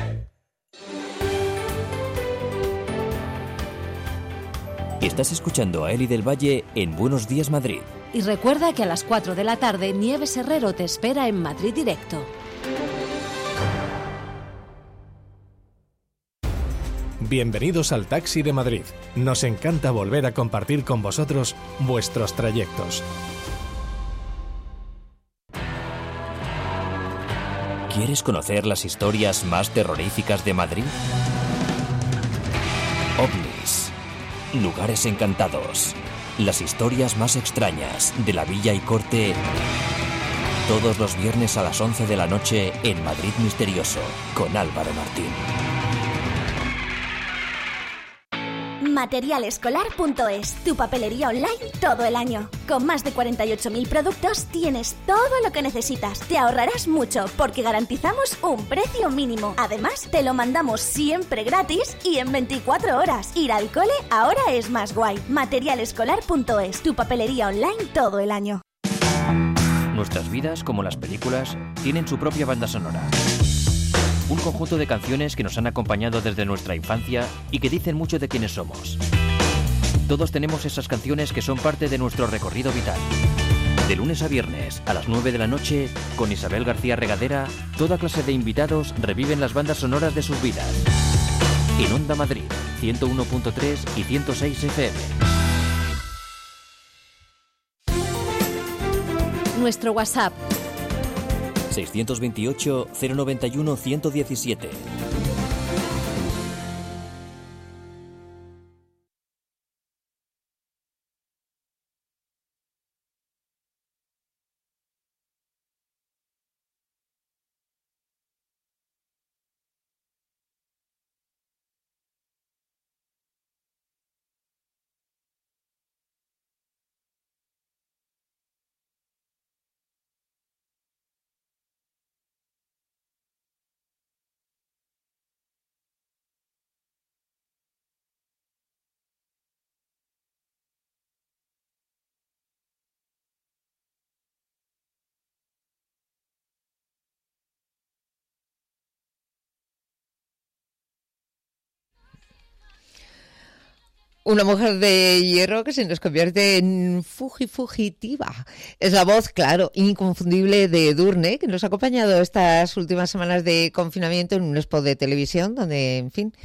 Estás escuchando a Eli del Valle en Buenos Días Madrid. Y recuerda que a las cuatro de la tarde Nieves Herrero te espera en Madrid Directo. Bienvenidos al Taxi de Madrid. Nos encanta volver a compartir con vosotros vuestros trayectos. ¿Quieres conocer las historias más terroríficas de Madrid? OVNIs, lugares encantados, las historias más extrañas de la Villa y Corte, todos los viernes a las once de la noche en Madrid Misterioso, con Álvaro Martín. material escolar punto es, tu papelería online todo el año. Con más de cuarenta y ocho mil productos tienes todo lo que necesitas. Te ahorrarás mucho porque garantizamos un precio mínimo. Además, te lo mandamos siempre gratis y en veinticuatro horas. Ir al cole ahora es más guay. material escolar punto es, tu papelería online todo el año. Nuestras vidas, como las películas, tienen su propia banda sonora. Un conjunto de canciones que nos han acompañado desde nuestra infancia y que dicen mucho de quiénes somos. Todos tenemos esas canciones que son parte de nuestro recorrido vital. De lunes a viernes, a las nueve de la noche, con Isabel García Regadera, toda clase de invitados reviven las bandas sonoras de sus vidas. En Onda Madrid, ciento uno punto tres y ciento seis F M. Nuestro WhatsApp seiscientos veintiocho, cero noventa y uno, ciento diecisiete. Una mujer de hierro que se nos convierte en fugi fugitiva. Es la voz, claro, inconfundible de Edurne, que nos ha acompañado estas últimas semanas de confinamiento en un spot de televisión donde, en fin,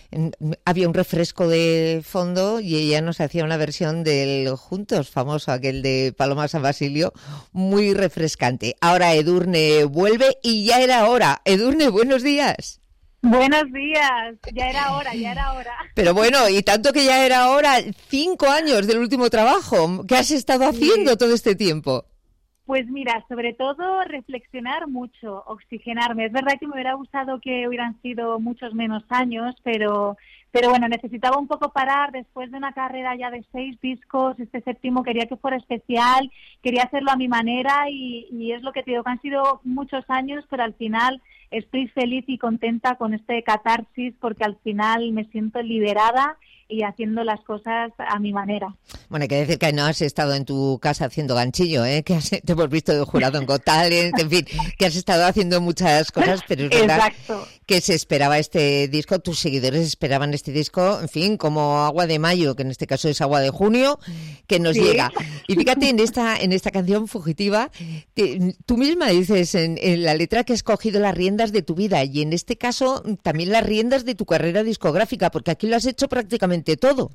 había un refresco de fondo y ella nos hacía una versión del Juntos, famoso, aquel de Paloma San Basilio, muy refrescante. Ahora Edurne vuelve y ya era hora. Edurne, buenos días. Buenos días, ya era hora, ya era hora. Pero bueno, y tanto que ya era hora, cinco años del último trabajo. ¿Qué has estado haciendo sí. todo este tiempo? Pues mira, sobre todo reflexionar mucho, oxigenarme. Es verdad que me hubiera gustado que hubieran sido muchos menos años, pero pero bueno, necesitaba un poco parar después de una carrera ya de seis discos. Este séptimo quería que fuera especial, quería hacerlo a mi manera y, y es lo que te digo, que han sido muchos años, pero al final estoy feliz y contenta con este catarsis porque al final me siento liberada y haciendo las cosas a mi manera. Bueno, hay que decir que no has estado en tu casa haciendo ganchillo, ¿eh? Que has, te hemos visto de jurado en Got Talent, en fin, que has estado haciendo muchas cosas, pero es verdad Exacto. que se esperaba este disco, tus seguidores esperaban este disco, en fin, como agua de mayo, que en este caso es agua de junio, que nos sí. llega. Y fíjate, en esta en esta canción Fugitiva, te, tú misma dices en, en la letra que has cogido las riendas de tu vida y en este caso también las riendas de tu carrera discográfica, porque aquí lo has hecho prácticamente todo.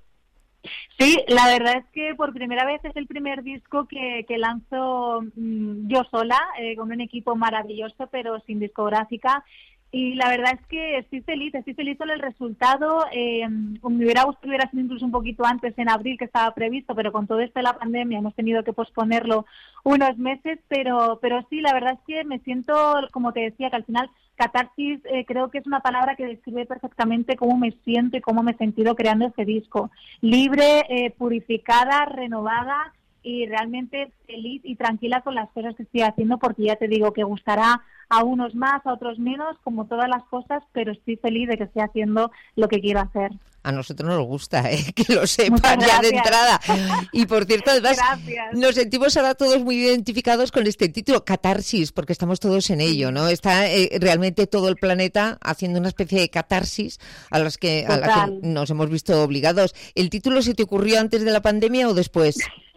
Sí, la verdad es que por primera vez es el primer disco que, que lanzo mmm, yo sola, eh, con un equipo maravilloso, pero sin discográfica. Y la verdad es que estoy feliz, estoy feliz con el resultado. Eh, me hubiera gustado que hubiera sido incluso un poquito antes, en abril, que estaba previsto, pero con todo esto de la pandemia hemos tenido que posponerlo unos meses. Pero, pero sí, la verdad es que me siento, como te decía, que al final catarsis eh, creo que es una palabra que describe perfectamente cómo me siento y cómo me he sentido creando este disco. Libre, eh, purificada, renovada y realmente feliz y tranquila con las cosas que estoy haciendo, porque ya te digo que gustará a unos más, a otros menos, como todas las cosas, pero estoy feliz de que esté haciendo lo que quiero hacer. A nosotros nos gusta, ¿eh? Que lo sepan ya de entrada. Y por cierto, además, gracias. Nos sentimos ahora todos muy identificados con este título, catarsis, porque estamos todos en ello, ¿no? Está eh, realmente todo el planeta haciendo una especie de catarsis a las que, a la que nos hemos visto obligados. ¿El título se te ocurrió antes de la pandemia o después?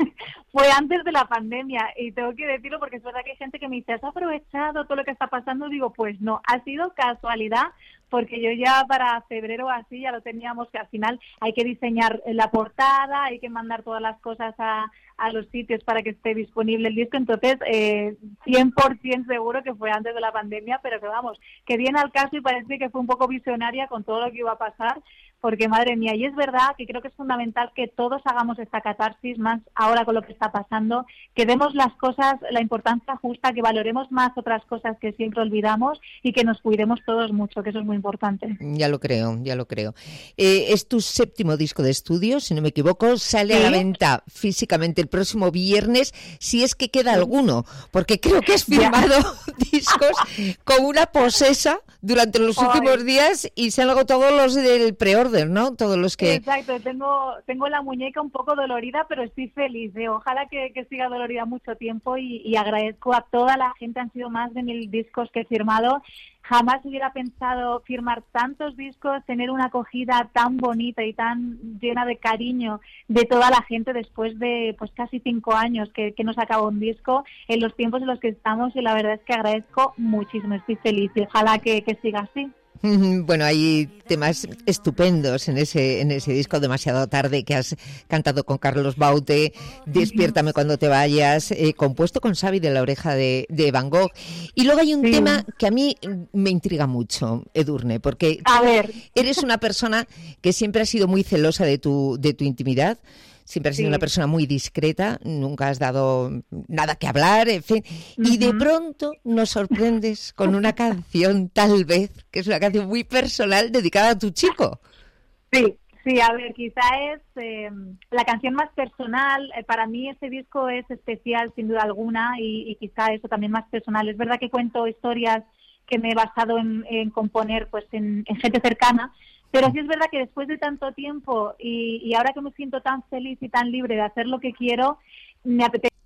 Fue antes de la pandemia y tengo que decirlo porque es verdad que hay gente que me dice, ¿has aprovechado todo lo que está pasando? Digo, pues no, ha sido casualidad porque yo ya para febrero así ya lo teníamos, que al final hay que diseñar la portada, hay que mandar todas las cosas a, a los sitios para que esté disponible el disco, entonces eh, cien por ciento seguro que fue antes de la pandemia, pero que vamos, que viene al caso y parece que fue un poco visionaria con todo lo que iba a pasar, porque madre mía, y es verdad que creo que es fundamental que todos hagamos esta catarsis, más ahora con lo que está pasando, que demos las cosas la importancia justa, que valoremos más otras cosas que siempre olvidamos y que nos cuidemos todos mucho, que eso es muy importante. Ya lo creo, ya lo creo. Eh, es tu séptimo disco de estudio, si no me equivoco, sale ¿Sí? a la venta físicamente el próximo viernes, si es que queda ¿Sí? alguno, porque creo que has firmado discos con una posesa durante los Ay. últimos días y se han agotado los del preorden, ¿no? Todos los que... Exacto, tengo tengo la muñeca un poco dolorida, pero estoy feliz. ¿eh? Ojalá que, que siga dolorida mucho tiempo y, y agradezco a toda la gente, han sido más de mil discos que he firmado. Jamás hubiera pensado firmar tantos discos, tener una acogida tan bonita y tan llena de cariño de toda la gente después de pues casi cinco años que, que nos acabó un disco en los tiempos en los que estamos y la verdad es que agradezco muchísimo, estoy feliz y ojalá que, que siga así. Bueno, hay temas estupendos en ese en ese disco, Demasiado tarde, que has cantado con Carlos Baute, Despiértame cuando te vayas, eh, compuesto con Xavi de la Oreja de, de Van Gogh. Y luego hay un sí. tema que a mí me intriga mucho, Edurne, porque a ver. eres una persona que siempre ha sido muy celosa de tu de tu intimidad. Siempre has sido sí. una persona muy discreta, nunca has dado nada que hablar, en fin. Uh-huh. Y de pronto nos sorprendes con una canción, Tal vez, que es una canción muy personal dedicada a tu chico. Sí, sí, a ver, quizá es eh, la canción más personal. Eh, para mí este disco es especial, sin duda alguna, y, y quizá eso también más personal. Es verdad que cuento historias que me he basado en, en componer pues en, en gente cercana, pero sí es verdad que después de tanto tiempo y, y ahora que me siento tan feliz y tan libre de hacer lo que quiero, me apetece...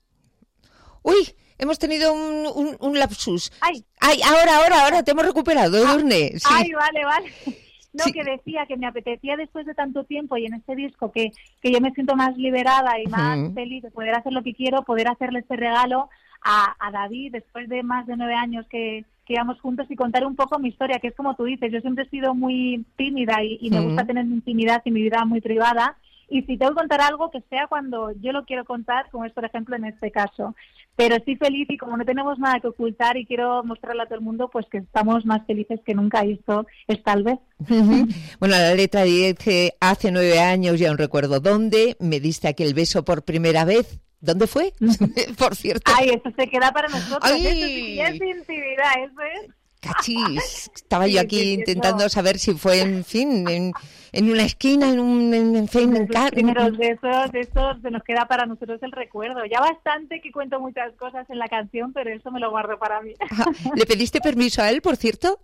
¡Uy! Hemos tenido un, un, un lapsus. ¡Ay! ¡Ay! Ahora, ahora, ahora, te hemos recuperado, Edurne. Sí. ¡Ay, vale, vale! No, sí. que decía que me apetecía después de tanto tiempo y en este disco que, que yo me siento más liberada y más uh-huh. feliz de poder hacer lo que quiero, poder hacerle este regalo a, a David después de más de nueve años que... que íbamos juntos y contar un poco mi historia, que es como tú dices, yo siempre he sido muy tímida y, y me Mm. gusta tener mi intimidad y mi vida muy privada, y si tengo que contar algo, que sea cuando yo lo quiero contar, como es por ejemplo en este caso. Pero estoy feliz y como no tenemos nada que ocultar y quiero mostrarle a todo el mundo, pues que estamos más felices que nunca, y esto es tal vez. Bueno, la letra dice, hace nueve años, ya no recuerdo dónde, me diste aquel beso por primera vez. ¿Dónde fue? Por cierto. Ay, eso se queda para nosotros. Ay. Eso sí que es intimidad, eso es. Cachis. Estaba Sí, yo sí, aquí sí, intentando eso. saber si fue, en fin, en, en una esquina, en un... En, en fin, en Los ca- primeros besos, de esos se nos queda para nosotros el recuerdo. Ya bastante que cuento muchas cosas en la canción, pero eso me lo guardo para mí. ¿Le pediste permiso a él, por cierto?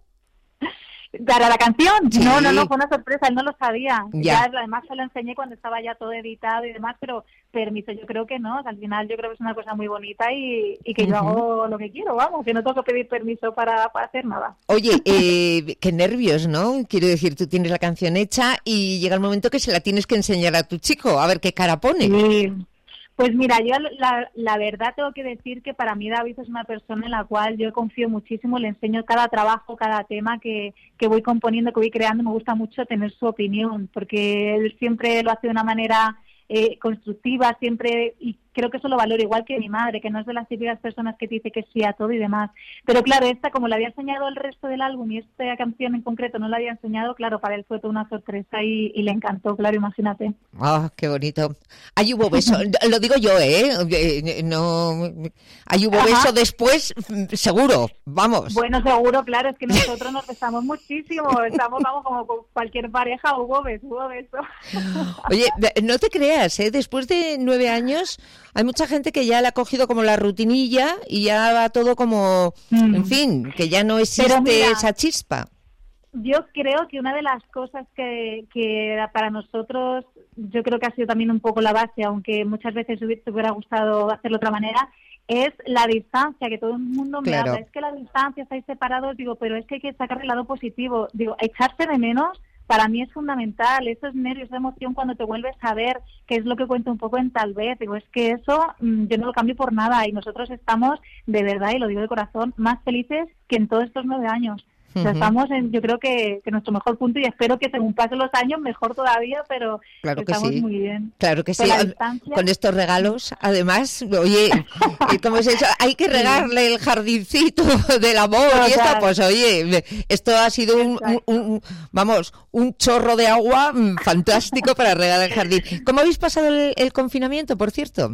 ¿Para la canción? Sí. No, no, no, fue una sorpresa, él no lo sabía. Ya. Ya, además se lo enseñé cuando estaba ya todo editado y demás, pero permiso, yo creo que no. Al final yo creo que es una cosa muy bonita y, y que yo Ujú. hago lo que quiero, vamos, que no tengo que pedir permiso para, para hacer nada. Oye, eh, qué nervios, ¿no? Quiero decir, tú tienes la canción hecha y llega el momento que se la tienes que enseñar a tu chico, a ver qué cara pone. Sí. Pues mira, yo la, la verdad tengo que decir que para mí David es una persona en la cual yo confío muchísimo, le enseño cada trabajo, cada tema que, que voy componiendo, que voy creando, me gusta mucho tener su opinión, porque él siempre lo hace de una manera eh, constructiva, siempre, y creo que eso lo valoro, igual que mi madre, que no es de las típicas personas que te dice que sí a todo y demás. Pero claro, esta, como le había enseñado el resto del álbum y esta canción en concreto no la había enseñado, claro, para él fue toda una sorpresa y, y le encantó, claro, imagínate. Ah, qué bonito. Ahí hubo beso, lo digo yo, ¿eh? Eh, No, ahí hubo Ajá. beso después, seguro, vamos. Bueno, seguro, claro, es que nosotros nos besamos muchísimo, estamos, vamos, como con cualquier pareja, hubo beso, hubo beso. Oye, no te creas, ¿eh? Después de nueve años hay mucha gente que ya le ha cogido como la rutinilla y ya va todo como, Mm. en fin, que ya no existe Pero mira, esa chispa. Yo creo que una de las cosas que, que para nosotros, yo creo que ha sido también un poco la base, aunque muchas veces te hubiera gustado hacerlo de otra manera, es la distancia, que todo el mundo me Claro. habla. Es que la distancia, estáis separados, digo, pero es que hay que sacar el lado positivo. Digo, echarse de menos para mí es fundamental, esos nervios, esa emoción cuando te vuelves a ver, que es lo que cuento un poco en Tal vez, digo, es que eso mmm, yo no lo cambio por nada y nosotros estamos, de verdad, y lo digo de corazón, más felices que en todos estos nueve años. O sea, Ujú. estamos en, yo creo que, que nuestro mejor punto y espero que según pasen los años mejor todavía, pero Claro que estamos sí. muy bien. Claro que sí. Pero la distancia- Con estos regalos, además, oye, eh, ¿cómo es eso? Hay que regarle el jardincito del amor y esto, Total. pues oye, esto ha sido un, un- un- vamos, un chorro de agua mm, fantástico para regar el jardín. ¿Cómo habéis pasado el, el confinamiento, por cierto?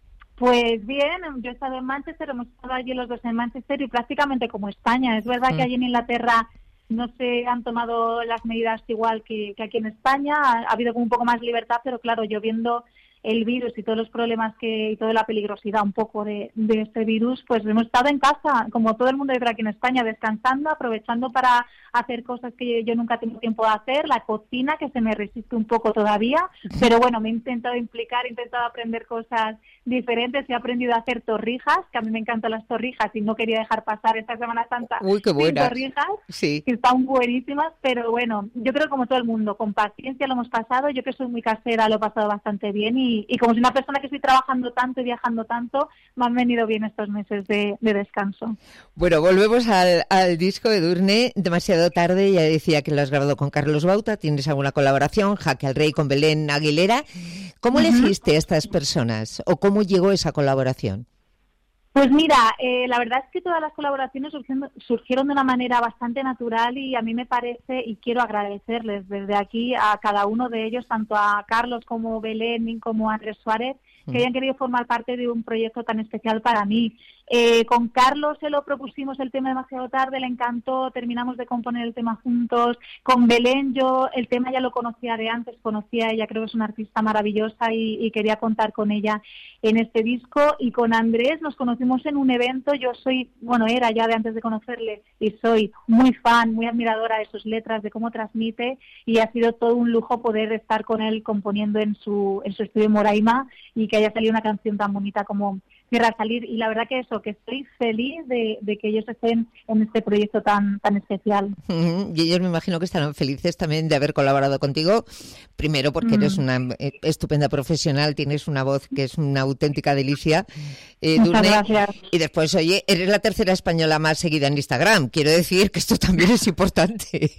Pues bien, yo he estado en Manchester, hemos estado allí los dos en Manchester y prácticamente como España. Es verdad Mm. que allí en Inglaterra no se han tomado las medidas igual que, que aquí en España, ha, ha habido como un poco más libertad, pero claro, yo viendo el virus y todos los problemas que y toda la peligrosidad un poco de, de este virus, pues hemos estado en casa, como todo el mundo yo creo aquí en España, descansando, aprovechando para hacer cosas que yo nunca tengo tiempo de hacer, la cocina, que se me resiste un poco todavía, pero bueno, me he intentado implicar, he intentado aprender cosas diferentes, he aprendido a hacer torrijas, que a mí me encantan las torrijas y no quería dejar pasar esta Semana Santa Uy, qué sin buenas. torrijas, Sí. que están buenísimas, pero bueno, yo creo que como todo el mundo, con paciencia lo hemos pasado, yo que soy muy casera lo he pasado bastante bien y, y como soy una persona que estoy trabajando tanto y viajando tanto, me han venido bien estos meses de, de descanso. Bueno, volvemos al, al disco de Edurne, demasiado tarde, ya decía que lo has grabado con Carlos Bauta, tienes alguna colaboración, Jaque al Rey con Belén Aguilera. ¿Cómo elegiste a estas personas o cómo llegó esa colaboración? Pues mira, eh, la verdad es que todas las colaboraciones surgieron, surgieron de una manera bastante natural y a mí me parece, y quiero agradecerles desde aquí a cada uno de ellos, tanto a Carlos como Belén como a Andrés Suárez, que hayan querido formar parte de un proyecto tan especial para mí. Eh, con Carlos se lo propusimos el tema demasiado tarde, le encantó, terminamos de componer el tema juntos. Con Belén yo el tema ya lo conocía de antes, conocía a ella, creo que es una artista maravillosa y, y quería contar con ella en este disco. Y con Andrés nos conocimos en un evento, yo soy, bueno, era ya de antes de conocerle y soy muy fan, muy admiradora de sus letras, de cómo transmite y ha sido todo un lujo poder estar con él componiendo en su, en su estudio en Moraima y que haya salido una canción tan bonita como querrá salir. Y la verdad que eso, que estoy feliz de, de que ellos estén en este proyecto tan tan especial. Uh-huh. Y ellos me imagino que estarán felices también de haber colaborado contigo. Primero porque mm. eres una estupenda profesional, tienes una voz que es una auténtica delicia. Eh, Muchas Durne, gracias. y después, oye, eres la tercera española más seguida en Instagram. Quiero decir que esto también es importante.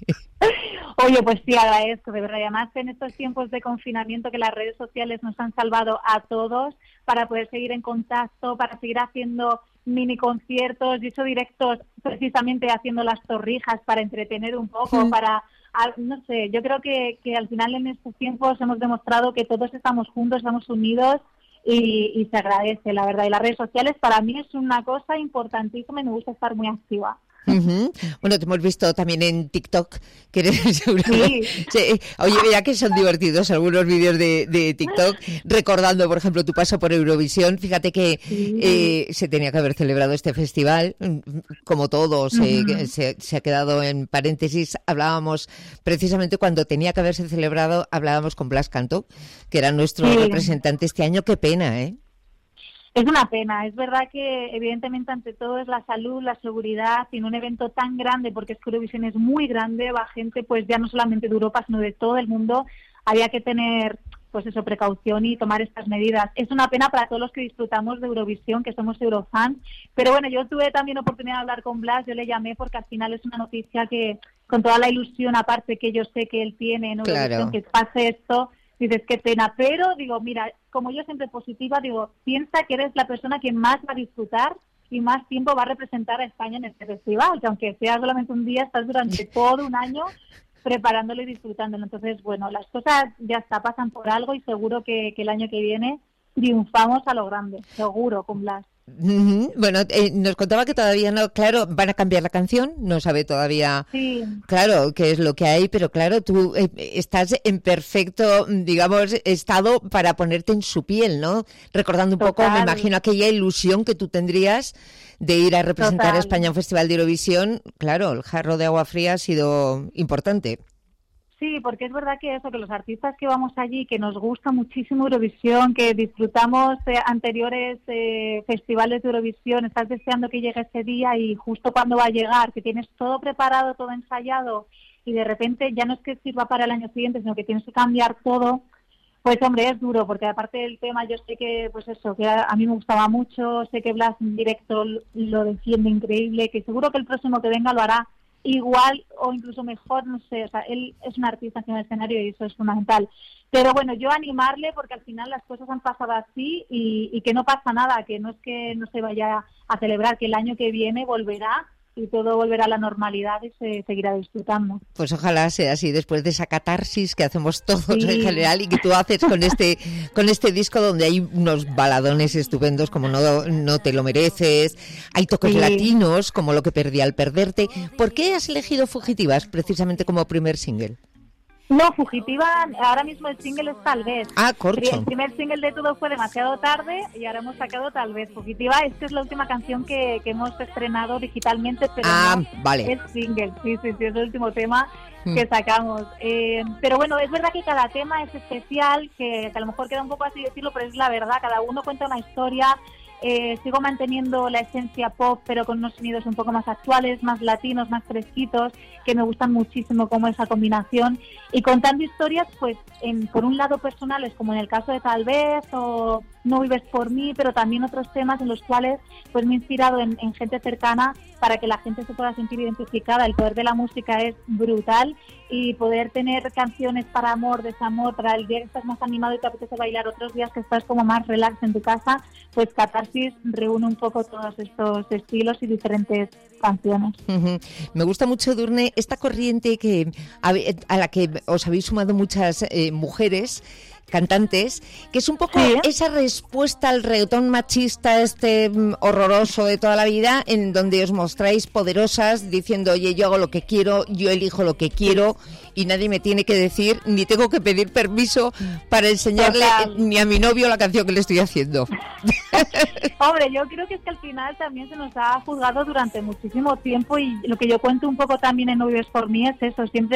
Oye, pues sí, agradezco, de verdad. Además, en estos tiempos de confinamiento que las redes sociales nos han salvado a todos para poder seguir en contacto, para seguir haciendo mini conciertos, y hecho directos precisamente haciendo las torrijas para entretener un poco, mm. para, no sé, yo creo que, que al final en estos tiempos hemos demostrado que todos estamos juntos, estamos unidos y, y se agradece, la verdad. Y las redes sociales para mí es una cosa importantísima y me gusta estar muy activa. Uh-huh. Bueno, te hemos visto también en TikTok, que eres seguramente... Sí. Sí. Oye, mira que son divertidos algunos vídeos de, de TikTok, recordando, por ejemplo, tu paso por Eurovisión. Fíjate que sí. eh, se tenía que haber celebrado este festival, como todos, uh-huh. eh, se, se ha quedado en paréntesis. Hablábamos, precisamente cuando tenía que haberse celebrado, hablábamos con Blas Cantó, que era nuestro sí. representante este año. Qué pena, ¿eh? Es una pena, es verdad que evidentemente ante todo es la salud, la seguridad, y en un evento tan grande, porque es que Eurovisión es muy grande, va gente pues ya no solamente de Europa, sino de todo el mundo, había que tener pues eso, precaución y tomar estas medidas. Es una pena para todos los que disfrutamos de Eurovisión, que somos eurofans, pero bueno, yo tuve también oportunidad de hablar con Blas, yo le llamé porque al final es una noticia que, con toda la ilusión aparte que yo sé que él tiene en Eurovisión, claro. que pase esto, dices, qué pena, pero digo, mira, como yo siempre positiva, digo, piensa que eres la persona que más va a disfrutar y más tiempo va a representar a España en este festival, que aunque sea solamente un día, estás durante todo un año preparándolo y disfrutándolo. Entonces, bueno, las cosas ya está, pasan por algo y seguro que, que el año que viene triunfamos a lo grande, seguro, con Blas. Uh-huh. Bueno, eh, nos contaba que todavía no, claro, van a cambiar la canción, no sabe todavía, sí. claro, qué es lo que hay, pero claro, tú eh, estás en perfecto, digamos, estado para ponerte en su piel, ¿no? Recordando un Total. poco, me imagino, aquella ilusión que tú tendrías de ir a representar Total. a España en un festival de Eurovisión. Claro, el jarro de agua fría ha sido importante. Sí, porque es verdad que eso, que los artistas que vamos allí, que nos gusta muchísimo Eurovisión, que disfrutamos eh, anteriores eh, festivales de Eurovisión, estás deseando que llegue ese día y justo cuando va a llegar, que tienes todo preparado, todo ensayado y de repente ya no es que sirva para el año siguiente, sino que tienes que cambiar todo, pues hombre, es duro, porque aparte del tema yo sé que, pues eso, que a, a mí me gustaba mucho, sé que Blas en directo lo defiende increíble, que seguro que el próximo que venga lo hará igual o incluso mejor, no sé, o sea, él es un artista en el escenario y eso es fundamental. Pero bueno, yo animarle porque al final las cosas han pasado así y, y que no pasa nada, que no es que no se vaya a celebrar, que el año que viene volverá y todo volverá a la normalidad y se seguirá disfrutando. Pues ojalá sea así, después de esa catarsis que hacemos todos sí. en general y que tú haces con este con este disco donde hay unos baladones estupendos como No, no te lo mereces, hay toques sí. latinos como Lo que perdí al perderte. ¿Por qué has elegido Fugitivas precisamente como primer single? No, Fugitiva, ahora mismo el single es Tal vez. Ah, corcho. El primer single de Todo fue Demasiado tarde y ahora hemos sacado Tal vez. Fugitiva, esta es la última canción que, que hemos estrenado digitalmente, pero ah, no vale. es single. Sí, sí, sí, es el último tema mm. que sacamos. Eh, pero bueno, es verdad que cada tema es especial, que, que a lo mejor queda un poco así decirlo, pero es la verdad, cada uno cuenta una historia. Eh, sigo manteniendo la esencia pop, pero con unos sonidos un poco más actuales, más latinos, más fresquitos, que me gustan muchísimo como esa combinación. Y contando historias, pues, en, por un lado personales, como en el caso de Tal vez, o No vives por mí, pero también otros temas en los cuales pues me he inspirado en, en gente cercana para que la gente se pueda sentir identificada. El poder de la música es brutal y poder tener canciones para amor, desamor, para el día que estás más animado y te apetece bailar, otros días que estás como más relax en tu casa, pues Catarsis reúne un poco todos estos estilos y diferentes canciones. Uh-huh. Me gusta mucho, Durne, esta corriente que a, a la que os habéis sumado muchas eh, mujeres cantantes, que es un poco ¿sí? esa respuesta al reggaetón machista este horroroso de toda la vida, en donde os mostráis poderosas diciendo, oye, yo hago lo que quiero, yo elijo lo que quiero y nadie me tiene que decir, ni tengo que pedir permiso para enseñarle Total. ni a mi novio la canción que le estoy haciendo. Hombre, yo creo que es que al final también se nos ha juzgado durante muchísimo tiempo y lo que yo cuento un poco también en No vives por mí es eso, siempre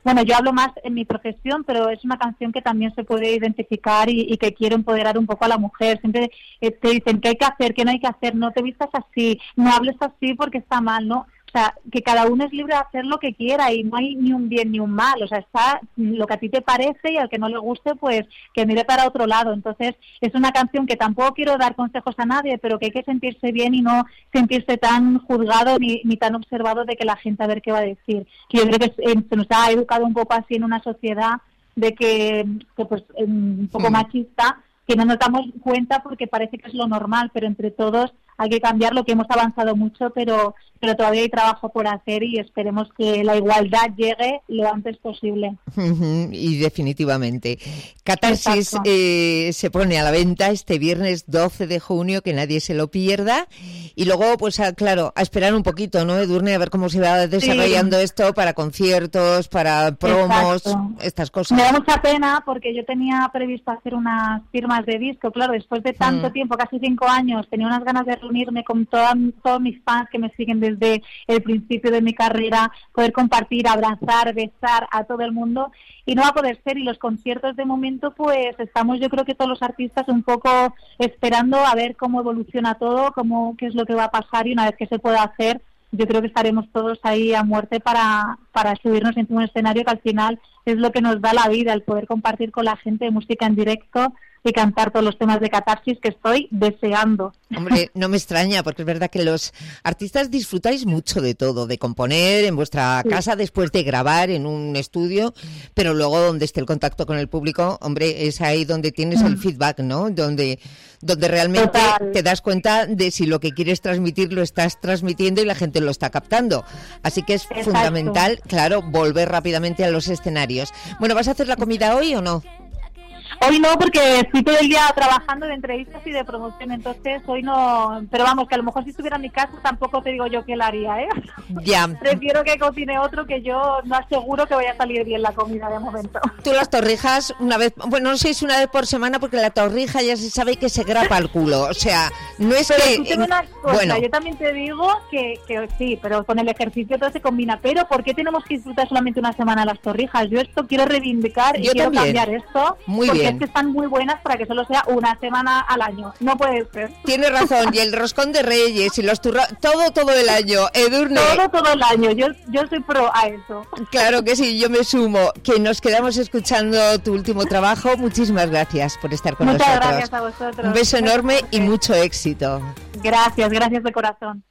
bueno, yo hablo más en mi profesión, pero es una canción que también se puede identificar y, y que quiero empoderar un poco a la mujer. Siempre eh, te dicen qué hay que hacer, qué no hay que hacer, no te vistas así, no hables así porque está mal, ¿no? O sea, que cada uno es libre de hacer lo que quiera y no hay ni un bien ni un mal. O sea, está lo que a ti te parece y al que no le guste, pues que mire para otro lado. Entonces, es una canción que tampoco quiero dar consejos a nadie, pero que hay que sentirse bien y no sentirse tan juzgado ni, ni tan observado de que la gente a ver qué va a decir. Que yo creo que se nos ha educado un poco así en una sociedad de que, que pues, un poco Mm. machista, que no nos damos cuenta porque parece que es lo normal, pero entre todos hay que cambiar, lo que hemos avanzado mucho, pero pero todavía hay trabajo por hacer y esperemos que la igualdad llegue lo antes posible. Ujú, y definitivamente. Catarsis eh, se pone a la venta este viernes doce de junio, que nadie se lo pierda. Y luego, pues a, claro, a esperar un poquito, ¿no, Edurne? A ver cómo se va desarrollando Sí. esto para conciertos, para promos, Exacto. estas cosas. Me da mucha pena porque yo tenía previsto hacer unas firmas de disco. Claro, después de tanto Mm. tiempo, casi cinco años, tenía unas ganas de reunirme con toda- todos mis fans que me siguen desde el principio de mi carrera, poder compartir, abrazar, besar a todo el mundo, y no va a poder ser. Y los conciertos de momento, pues estamos, yo creo que todos los artistas un poco esperando a ver cómo evoluciona todo, cómo qué es lo que va a pasar, y una vez que se pueda hacer, yo creo que estaremos todos ahí a muerte para, para subirnos en un escenario, que al final es lo que nos da la vida, el poder compartir con la gente música en directo y cantar todos los temas de Catarsis que estoy deseando. Hombre, no me extraña, porque es verdad que los artistas disfrutáis mucho de todo, de componer en vuestra Sí. casa después de grabar en un estudio, pero luego donde esté el contacto con el público, hombre, es ahí donde tienes el feedback, ¿no? Donde, donde realmente Total. te das cuenta de si lo que quieres transmitir lo estás transmitiendo y la gente lo está captando. Así que es Exacto. fundamental, claro, volver rápidamente a los escenarios. Bueno, ¿vas a hacer la comida hoy o no? Hoy no, porque estoy todo el día trabajando de entrevistas y de promoción, entonces hoy no. Pero vamos, que a lo mejor si estuviera en mi casa tampoco te digo yo que la haría, ¿eh? Ya. Prefiero que cocine otro, que yo no aseguro que vaya a salir bien la comida de momento. Tú las torrijas una vez, bueno, no sé si una vez por semana, porque la torrija ya se sabe que se grapa el culo, o sea, no es Pero que... tú tengo una cosa, bueno, yo también te digo que, que sí, pero con el ejercicio todo se combina. Pero ¿por qué tenemos que disfrutar solamente una semana las torrijas? Yo esto quiero reivindicar y Yo quiero también. cambiar esto, Muy porque bien. es que están muy buenas para que solo sea una semana al año. No puede ser. tienes razón, y el roscón de Reyes y los turrones, todo, todo el año, Edurne. Todo, todo el año. Yo, yo soy pro a eso. Claro que sí, yo me sumo, que nos quedamos escuchando tu último trabajo. Muchísimas gracias por estar con Muchas nosotros. gracias a vosotros. Un beso enorme y mucho éxito. Gracias, gracias de corazón.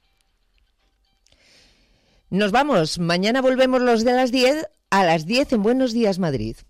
Nos vamos, mañana volvemos los de las diez, a las diez en Buenos Días Madrid.